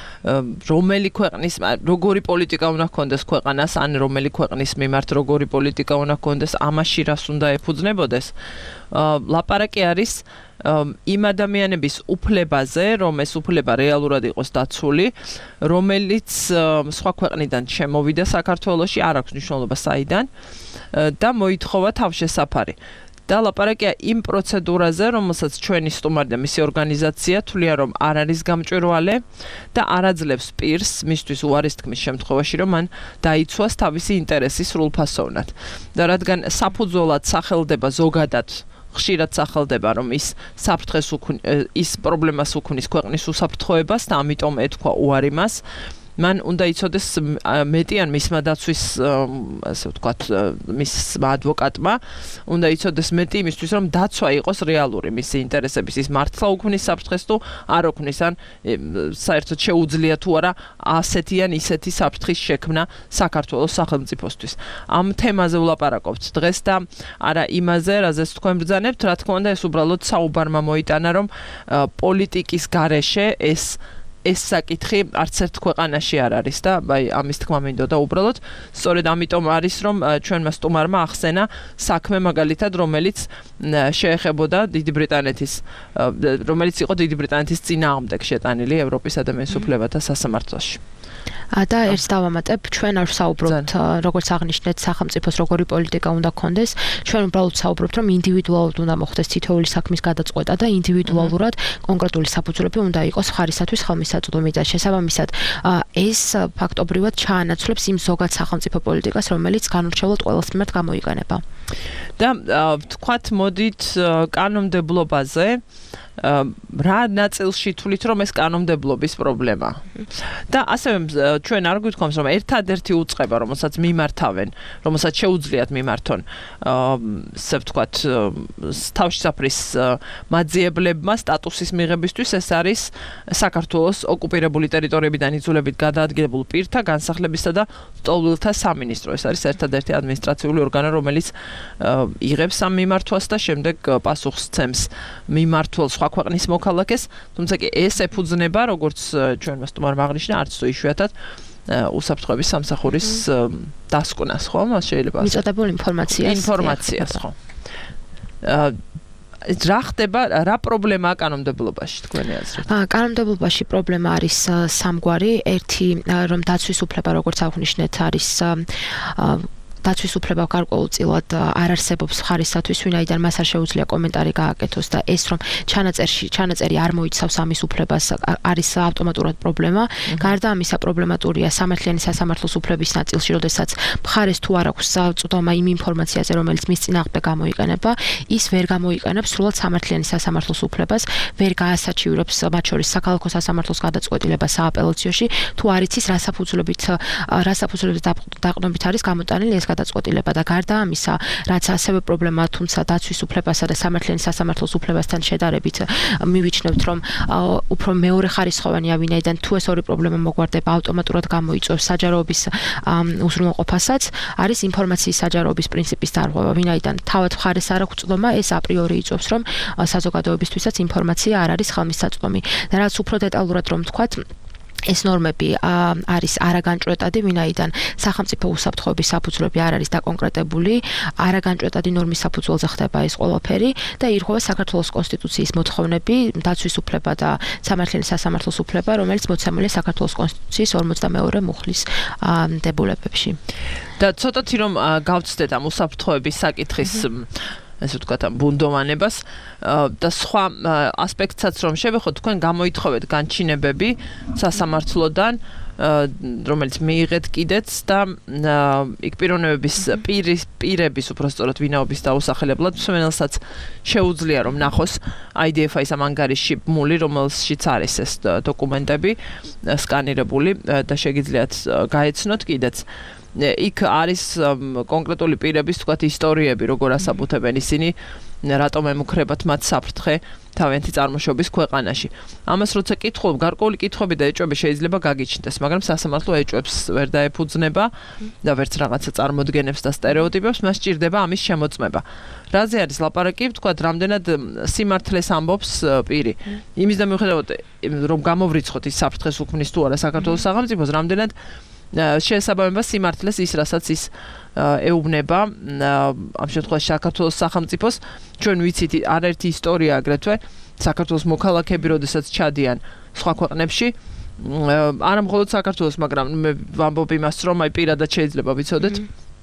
რომელი ქვეყნის როგორი პოლიტიკა უნდა ჰქონდეს ქვეყანას, ან რომელი ქვეყნის მიმართ როგორი პოლიტიკა უნდა ჰქონდეს, ამაში რას უნდა ეფუძნებოდეს. ლაპარაკი არის იმ ადამიანების უფლებაზე, რომ ეს უფლება რეალურად იყოს დაცული, რომელიც სხვა ქვეყნიდან შემოვიდა საქართველოში, არ აქვს მნიშვნელობა საიდან და მოითხოვა თავშესაფარი. და ლაპარაკია იმ პროცედურაზე, რომელსაც ჩვენი სტუმარი და მისი ორგანიზაცია თვლიან, რომ არ არის გამჭვირვალე და არ აძლევს პირს მისთვის უარის თქმის შემთხვევაში, რომ მან დაიცვას თავისი ინტერესი სრულფასოვნად. და რადგან საფუძველად სახელდება ზოგადად ხშირად სახელდება, რომ ის საფრთხეს ის პრობლემას უქმნის ქვეყნის უსაფრთხოებას და ამიტომ ეთქვა უარი მას. მან უნდა იცოდეს მეტიან მისმა დაცვის ასე ვთქვათ მის ადვოკატმა უნდა იცოდეს მეტი იმისთვის რომ დაცვა იყოს რეალური მისი ინტერესების ის მართლა უქმნის საფრთხეს თუ არ უქმნის ან საერთოდ შეუძლია თუ არა ასეთი ან ისეთი საფრთხის შექმნა საქართველოს სახელმწიფოსთვის ამ თემაზე ვლაპარაკობთ დღეს და არა იმაზე რაზეც თქვენ ბრძანებთ რა თქმა უნდა ეს უბრალოდ საუბარმა მოიტანა რომ პოლიტიკის გარეშე ეს საკითხი არც ერთ ქვეყანაში არ არის და აი ამის თქმა მინდოდა უბრალოდ სწორედ ამიტომ არის რომ ჩვენმა სტუმარმა ახსენა საქმე მაგალითად რომელიც შეეხებოდა დიდი ბრიტანეთის რომელიც იყო დიდი ბრიტანეთის წინააღმდეგ შეტანილი ევროპის ადამიანის უფლებათა სასამართლოში და ერთს დავამატებ, ჩვენ არ ვსაუბრობთ, როგორც აღნიშნეთ, სახელმწიფოს როგორი პოლიტიკა უნდა გქონდეს, ჩვენ უბრალოდ ვსაუბრობთ, რომ ინდივიდუალურად უნდა მოხდეს თითოეული საქმის გადაწყვეტა და ინდივიდუალურად კონკრეტული საფუძვლები უნდა იყოს ხარისათვის ხელმისაწვდომი და შესაბამისად ეს ფაქტობრივად ჩაანაცვლებს იმ ზოგად სახელმწიფო პოლიტიკას, რომელიც განურჩევლად ყველას მიმართ გამოიყენება. და ვთქვათ, მოდით კანონმდებლობაზე რა ნაწილში თulit რომ ეს კანონმდებლობის პრობლემა. და ასევე ჩვენ არ გვითხავს რომ ერთადერთი უწყება რომელსაც მიმართავენ, რომელსაც შეუძლიათ მიმართონ ასე ვთქვათ თავშესაფრის მაძიებლებმა სტატუსის მიღებისთვის ეს არის საქართველოს ოკუპირებული ტერიტორიებიდან იძულებით გადაადგილებულ პირთა განსახლებისა და სტოლვილთა სამინისტრო. ეს არის ერთადერთი ადმინისტრაციული ორგანო რომელიც იღებს ამ მიმართვას და შემდეგ პასუხს ცემს მიმართველ სხვა ქვეყნის მოქალაქეს, თუმცა კი ეს ეფუძნება, როგორც ჩვენმა სტუმარმა აღნიშნა, არც თუ იშვიათად უსაფრთხოების სამსახურის დასკვნას, ხო? მას შეიძლება მიწოდებულ ინფორმაციას, ხო? რა ხდება, რა პრობლემაა კანონმდებლობაში თქვენი აზრით? კანონმდებლობაში პრობლემა არის სამგვარი. ერთი რომ დაცვის უფლება, როგორც აღნიშნეთ, არის დაცვის უფლება გარკვეულწილად არ არსებობს ხარისათვის, ვინაიდან მას არ შეუძლია კომენტარი გააკეთოს და ეს რომ ჩანაწერი არ მოიცავს ამის უფლებას არის ავტომატურად პრობლემა. გარდა ამისა პრობლემატურია სამართლიანი სასამართლოს უფლების ნაწილში, როდესაც მხარეს თუ არ აქვს წვდომა იმ ინფორმაციაზე, რომელიც მის წინააღმდეგ გამოიყენება, ის ვერ გამოიყენებს სრულად სამართლიანი სასამართლოს უფლებას, ვერ გაასაჩივრებს მათ შორის საქალაქო სასამართლოს გადაწყვეტილება სააპელაციოში, თუ არ იცის რა საფუძვლებით დაყრდნობით არის გამოტანილი ეს გადაწყვეტილება და გარდა ამისა, რაც ასევე პრობლემაა, თუმცა დაცვის უფლებასა და სამართლიანი სასამართლოს უფლებასთან შედარებით მივიჩნევთ, რომ უფრო მეორე ხარისხოვანია, ვინაიდან თუ ეს ორი პრობლემა მოგვარდება, ავტომატურად გამოიწვევს საჯაროობის უზრუნველყოფასაც, არის ინფორმაციის საჯაროობის პრინციპის დარღვევა, ვინაიდან თავად მხარეს არ აქვს წვდომა, ეს აპრიორი იწვევს, რომ საზოგადოებისთვისაც ინფორმაცია არ არის ხელმისაწვდომი. და რაც უფრო დეტალურად რომ ვთქვათ, ეს ნორმები არის არაგანჭვეტადი, ვინაიდან სახელმწიფო უსაფრთხოების საფუძვლები არ არის დაკონკრეტებული, არაგანჭვეტადი ნორმის საფუძველზე ხდება ეს ყველაფერი და ირღვევა საქართველოს კონსტიტუციის მოთხოვნები, დაცვის უფლება და სამართლიანი სასამართლოს უფლება, რომელიც მოცემულია საქართველოს კონსტიტუციის 42 მუხლის დებულებებში. და ცოტათი რომ გავცდეთ ამ უსაფრთხოების საკითხის ასე ვთქვათ, ბუნდოვანებას და სხვა ასპექტსაც რომ შევეხოთ, თქვენ გამოითხოვეთ განჩინებები სასამართლოდან, რომელიც მიიღეთ კიდეც და იქ პიროვნების პირების უბრალოდ ვინაობის დაუსახელებლად მსმენელსაც შეუძლია რომ ნახოს IDF-ის ამ ანგარიში ბმული, რომელშიც არის ეს დოკუმენტები სკანირებული და შეგიძლიათ გაეცნოთ კიდეც. იქ არის კონკრეტული პირების თქვათ ისტორიები, როგორ ასაბუთებენ ისინი, რატომ ემუქრებათ მათ საფრთხე თავიანთი წარმოშობის ქვეყანაში. ამას როცა კითხულობ, გარკვეული კითხვები და ეჭვები შეიძლება გაგიჩნდეს, მაგრამ სასამართლო ეჭვებს ვერ დაეფუძნება და ვერც რაღაცა წარმოდგენებს და სტერეოტიპებს, მას სჭირდება ამის შემოწმება. რაზე არის ლაპარაკი, თქვათ, რამდენად სიმართლეს ამბობს პირი. იმის და მიუხედავად რომ გამოვრიცხოთ ის საფრთხეს უქმნის თუ არა საქართველოს სახელმწიფოს, რამდენად შეესაბამება სიმართლეს ის, რასაც ის ეუბნება ამ შემთხვევაში საქართველოს სახელმწიფოს. ჩვენ ვიცით არაერთი ისტორია აგრეთვე საქართველოს მოქალაქეები, როდესაც ჩადიან სხვა ქვეყნებში, არა მხოლოდ საქართველოს, მაგრამ მე ვამბობ იმას, რომ აი პირადად შეიძლება ვიცოდეთ,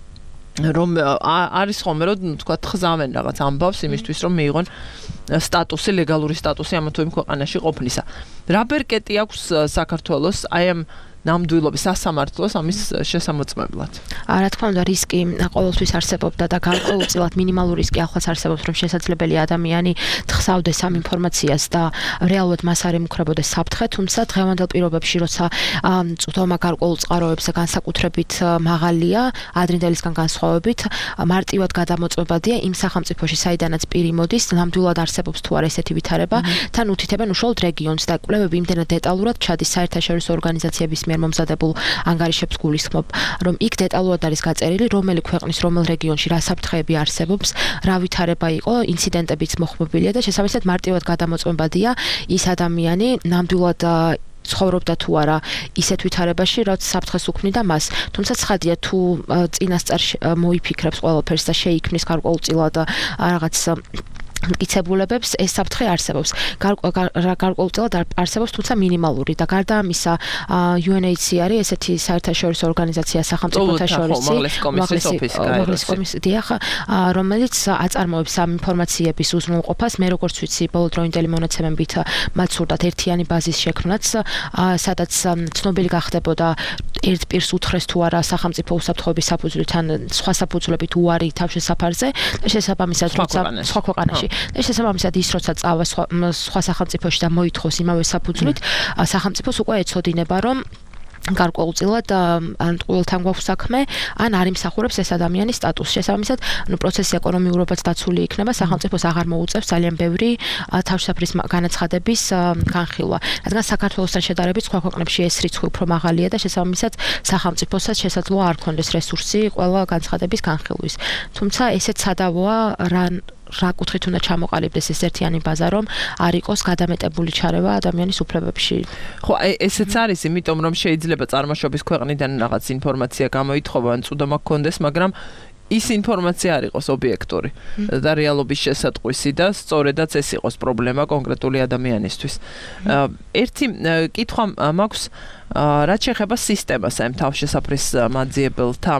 რომ არის ხოლმე რომ თქვა ხზავენ რაღაც ამბავს იმისთვის რომ მიიღონ სტატუსი, ლეგალური სტატუსი ამ თუ იმ ქვეყანაში ყოფნისა. რა ბერკეტი აქვს საქართველოს აი ამ ნამდვილობის სასამართლოს ამის შესამოწმებლად. რა თქმა უნდა, რისკი ყოველთვის არსებობდა და გარკვეულწილად მინიმალური რისკი ახლაც არსებობს, რომ შესაძლებელი ადამიანი თხსავდეს ამ ინფორმაციას და რეალურად მას არ ემუქრებოდეს საფრთხე, თუმცა დღევანდელ პირობებში, როცა წვდომა გარკვეულ წყაროებზე განსაკუთრებით მაღალია, ადრინდელისგან განსხვავებით, მარტივად გადამოწმებადია იმ სახელმწიფოში, საიდანაც პირი მოდის, ნამდვილად არსებობს თუ არა ესეთი ვითარება, თან უთითებენ უშუალოდ რეგიონს და კვლევები იმდენად დეტალურად ჩადის საერთაშორისო ორგანიზაციების მიერ მომზადებულ ანგარიშებს გულისხმობ, რომ იქ დეტალურად არის გაწერილი, რომელი ქვეყნის რომელ რეგიონში რა საფრთხეები არსებობს, რა ვითარება იყო, ინციდენტებიც მოხმობილია და შესაბამისად მარტივად გადამოწმებადია ის ადამიანი ნამდვილად ცხოვრობდა თუ არა ისეთ ვითარებაში, რაც საფრთხეს უქმნიდა მას. თუმცა ცხადია, თუ წინასწარ მოიფიქრებს ყველაფერს და შეიქმნის გარკვეულწილად რაღაც მტკიცებულებებს, ეს საფრთხე არსებობს. გარკვეულწილად არსებობს, თუმცა მინიმალური და გარდა ამისა, UNHCR ესეთი საერთაშორისო ორგანიზაცია სახელმწიფოთა შორის, რომელიც აწარმოებს ამ ინფორმაციების უზრუნველყოფას. მე როგორც ვიცი, ბოლოდროინდელი მონაცემებით მათ სურდათ ერთიანი ბაზის შექმნაც, სადაც ცნობილი გახდებოდა ერთ პირს უთხრეს თუ არა სახელმწიფო უსაფრთხოების საფუძვლით ან სხვა საფუძვლებით უარი თავშესაფარზე და შესაბამისად სხვა ქვეყანაში. და შესაბამისად ის როცა წავა სხვა სახელმწიფოში და მოითხოვს იმავე საფუძვლით, სახელმწიფოს უკვე ეცოდინება, რომ გარკვეულწილად ან ტყუილთან გვაქვს საქმე, ან არ იმსახურებს ეს ადამიანის სტატუსს. შესაბამისად, პროცესი ეკონომიურობაც დაცული იქნება, სახელმწიფოს აღარ მოუწევს ძალიან ბევრი თავშესაფრის განაცხადების განხილვა. რადგან საქართველოსთან შედარებით სხვა ქვეყნებში ეს რიცხვი უფრო მაღალია და შესაბამისად სახელმწიფოსაც შესაძლოა არ ქონდეს რესურსი ყველა განცხადების განხილვის. თუმცა ესეც სადავოა რა კუთხით უნდა ჩამოყალიბდეს ეს ერთიანი ბაზა, რომ არ იყოს გადამეტებული ჩარევა ადამიანის უფლებებში. ხო, ესეც არის, იმიტომ რომ შეიძლება წარმოშობის ქვეყნიდან რაღაც ინფორმაცია გამოითხოვა ან წვდომა გქონდეს, მაგრამ ის ინფორმაცია არ იყოს ობიექტური და რეალობის შესატყვისი და სწორედაც ეს იყოს პრობლემა კონკრეტული ადამიანისთვის. ერთი კითხვა მაქვს, რაც შეეხება სისტემას ამ თავშესაფრის მაძიებელთა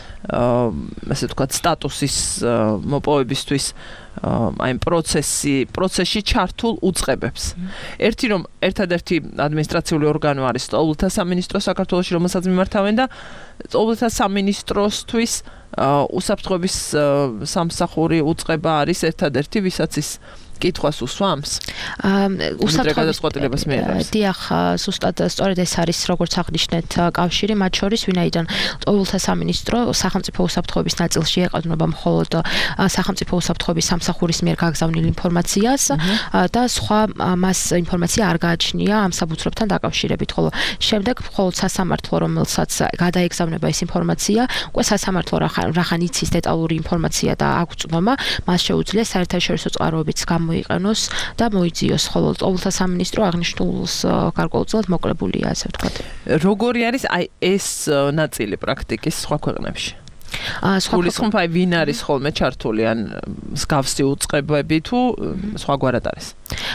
ასე ვთქვათ, სტატუსის მოპოვებისთვის აი პროცესში ჩართულ უწყებებს. ერთი რომ ერთადერთი ადმინისტრაციული ორგანო არის სტолбლთა სამინისტრო საქართველოში, რომელსაც მიმართავენ და სტолбლთა სამინისტროსთვის უსაფრთხოების სამსახური უწყება არის ერთადერთი, ვისაც ის კითხვას უსვამს. უსაფრთხოების გადაწყვეტილებას მიიღებს. დიახ, ზუსტად სწორედ ეს არის, როგორც აღნიშნეთ, კავშირი მათ შორის, ვინაიდან სტолбლთა სამინისტრო სახელმწიფო უსაფრთხოების ნაწილში ეყრდნობა მხოლოდ სახელმწიფო უსაფრთხოების სამსახურის მიერ გაგზავნილ ინფორმაციას და სხვა მას ინფორმაცია არ გააჩნია ამ საფუძვლებთან დაკავშირებით, ხოლო შემდეგ მხოლოდ სასამართლო, რომელსაც გადაეგზავნება ეს ინფორმაცია, უკვე სასამართლო რახან იცის დეტალური ინფორმაცია და აქვს წვდომა, მას შეუძლია საერთაშორისო წყაროებიც მოიყენოს და მოიძიოს, ხოლო სტолбლთა სამინისტრო აღნიშნულს გარკვეულწილად მოკლებულია, ასე ვთქვათ. როგორი არის აი ეს ნაწილი პრაქტიკის სხვა ქვეყნებში? გულისხმობ, აი ვინ არის ხოლმე ჩართული ან მსგავსი უწყებები თუ სხვაგვარად არის?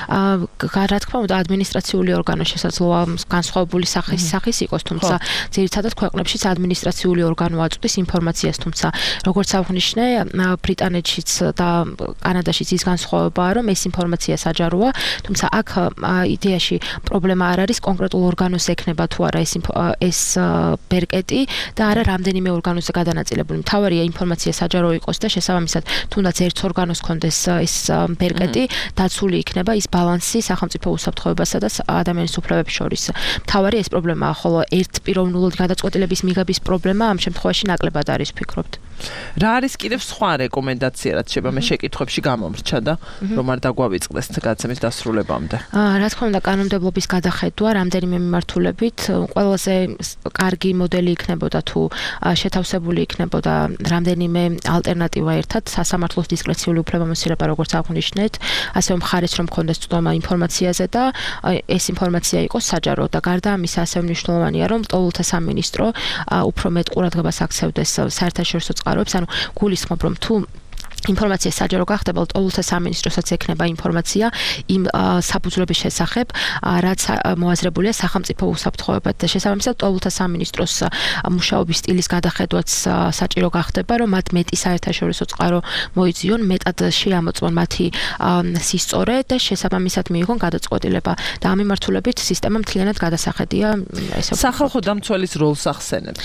რა თქმა უნდა, ადმინისტრაციული ორგანო შესაძლოა განსხვავებული სახის იყოს, თუმცა ძირითადად ქვეყნებშიც ადმინისტრაციული ორგანო აწვდის ინფორმაციას, თუმცა როგორც აღნიშნე, ბრიტანეთშიც და კანადაშიც ის განსხვავებაა, რომ ეს ინფორმაცია საჯაროა, თუმცა აქ იდეაში პრობლემა არ არის კონკრეტულ ორგანოს ექნება თუ არა ეს ბერკეტი და არა რამდენიმე ორგანოზე გადანაწილებული. მთავარია ინფორმაცია საჯარო იყოს და შესაბამისად, თუნდაც ერთ ორგანოს კონდეს ეს ბერკეტი, დაცული იქნება ის ბალანსი სახელმწიფო უსაფრთხოებასა და ადამიანის უფლებების შორის. მთავარი ეს პრობლემაა, ხოლო ერთპიროვნულად გადაწყვეტილების მიღების პრობლემა ამ შემთხვევაში ნაკლებად არის, ვფიქრობთ. რა არის კიდევ სხვა რეკომენდაცია, რაც შეიძლება მე შეკითხვებში გამომრჩა და რომ არ დაგვავიწყდეს გადაცემის დასრულებამდე? რა თქმა უნდა, კანონმდებლობის გადახედვა რამდენიმე მიმართულებით ყველაზე კარგი მოდელი იქნებოდა თუ შეთავსებული იქნებოდა რამდენიმე ალტერნატივა ერთად, სასამართლოს დისკრეციული უფლებამოსილება, როგორც აღნიშნეთ, ასევე მხარეს რომ ქონდეს წვდომა ინფორმაციაზე და ეს ინფორმაცია იყოს საჯარო და გარდა ამისა ასევე მნიშვნელოვანია, რომ სტолбლთა სამინისტრო უფრო მეტ ყურადღებას აქცევდეს საერთაშორისო წყაროებს, ანუ გულისხმობ, რომ თუ ინფორმაცია საჯარო გახდება, ყოველთა სამინისტროსაც ექნება ინფორმაცია იმ საფუძვლების შესახებ, რაც მოაზრებულია სახელმწიფო უსაფრთხოებად და შესაბამისად ყოველთა სამინისტროს მუშაობის სტილის გადახედვაც საჭირო გახდება, რომ მათ მეტი საერთაშორისო წყარო მოიძიონ, მეტად შეამოწმონ მათი სისწორე და შესაბამისად მიიღონ გადაწყვეტილება და ამ მიმართულებით სისტემა მთლიანად გადასახედია ესე სახალხო დამცველის როლს ახსენებს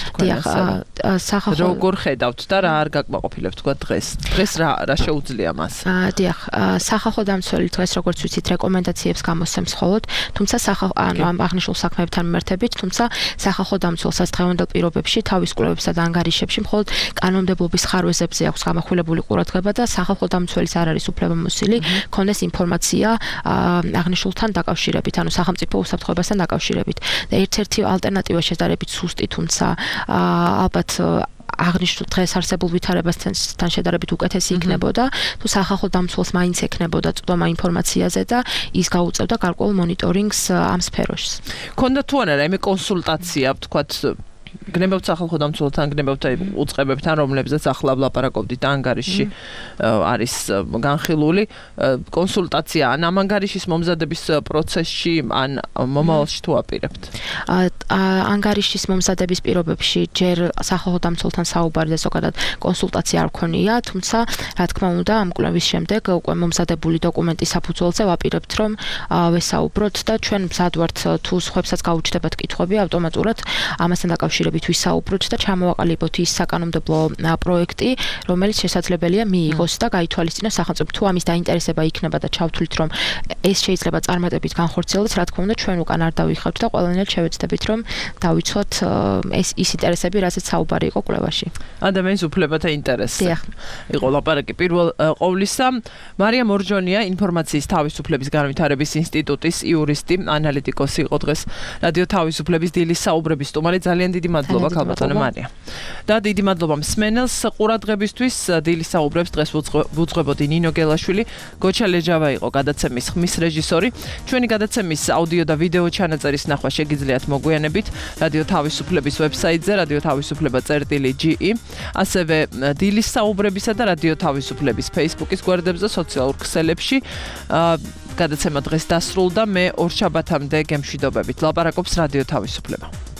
თქვენ როგორ ხედავთ და რა არ გაკმაყოფილებთ თქვა დღეს რა შეუძლია მას? დიახ, სახალხო დამცველი დღეს როგორც ვიცით რეკომენდაციებს გამოსცემს მხოლოდ, თუმცა ამ აღნიშნულ საქმეებთან მიმართებით, თუმცა სახალხო დამცველსაც დღევანდელ პირობებში თავის კვლევებსა და ანგარიშებში მხოლოდ კანონმდებლობის ხარვეზებზე აქვს გამახვილებული ყურადღება და სახალხო დამცველის არ არის უფლებამოსილი ქონდეს ინფორმაცია აღნიშნულთან დაკავშირებით, ანუ სახელმწიფო უსაფრთხოებასთან დაკავშირებით. და ერთ-ერთი ალტერნატივა შედარებით სუსტი, თუმცა ალბათ აღნიშნულ დღეს არსებულ ვითარებასთან შედარებით უკეთესი იქნებოდა, თუ სახალხო დამცველს მაინც ექნებოდა წვდომა ინფორმაციაზე და ის გაუწევდა გარკვეულ მონიტორინგს ამ სფეროში. ქონდა თუ არა რაიმე კონსულტაცია, ვთქვათ, გნებავთ სახალხო დამცველთან, გნებავთ უწყებებთან, რომლებზეც ახლა ვლაპარაკობდით ანგარიშში არის განხილული კონსულტაცია ან ამ ანგარიშის მომზადების პროცესში ან მომავალში თუ აპირებთ? ანგარიშის მომზადების პირობებში ჯერ სახალხო დამცველთან საუბარი და ზოგადად კონსულტაცია არ ქონია, თუმცა რა თქმა უნდა ამ კვლევის შემდეგ უკვე მომზადებული დოკუმენტის საფუძველზე ვაპირებთ რომ ვესაუბროთ და ჩვენ მზად ვართ თუ სხვებსაც გაუჩნდებათ კითხვები ავტომატურად ამასთან დაკავშირებით ვისაუბროთ და ჩამოვაყალიბოთ ის საკანონმდებლო პროექტი, რომელიც შესაძლებელია მიიღოს და გაითვალისწინოს სახელმწიფო თუ ამის დაინტერესება იქნება და ჩავთვლით რომ ეს შეიძლება წარმატებით განხორციელდეს, რა თქმა უნდა ჩვენ უკან არ დავიხავთ და ყველანაირად შევეცდებით რომ დავიცვათ ის ინტერესები, რასაც საუბარი იყო კვლევაში. ადამიანის უფლებათა ინტერესი. იყო ლაპარაკი პირველ ყოვლისა. მარია მორჯონია, ინფორმაციის თავისუფლების განვითარების ინსტიტუტის იურისტი, ანალიტიკოსი იყო დღეს რადიო თავისუფლების დილის საუბრების სტუმარი. ძალიან დიდი მადლობა ქალბატონო მარია. და დიდი მადლობა მსმენელს ყურადღებისთვის. დილის საუბრებს დღეს ვუძღვებოდი ნინო გელაშვილი, გოჩა ლეჯავა იყო გადაცემის ხმის რეჟისორი. ჩვენი გადაცემის აუდიო და ვიდეო ჩანაწერის ნახვა შეგიძლიათ მოგვიანებით რადიო თავისუფლების ვებსაიტზე radiotavisupleba.ge, ასევე დილის საუბრებისა და რადიო თავისუფლების Facebook-ის გვერდებზე, სოციალურ ქსელებში. გადაცემა დღეს დასრულდა, მე ორ შაბათამდე გემშვიდობებით. ლაპარაკობს რადიო თავისუფლება.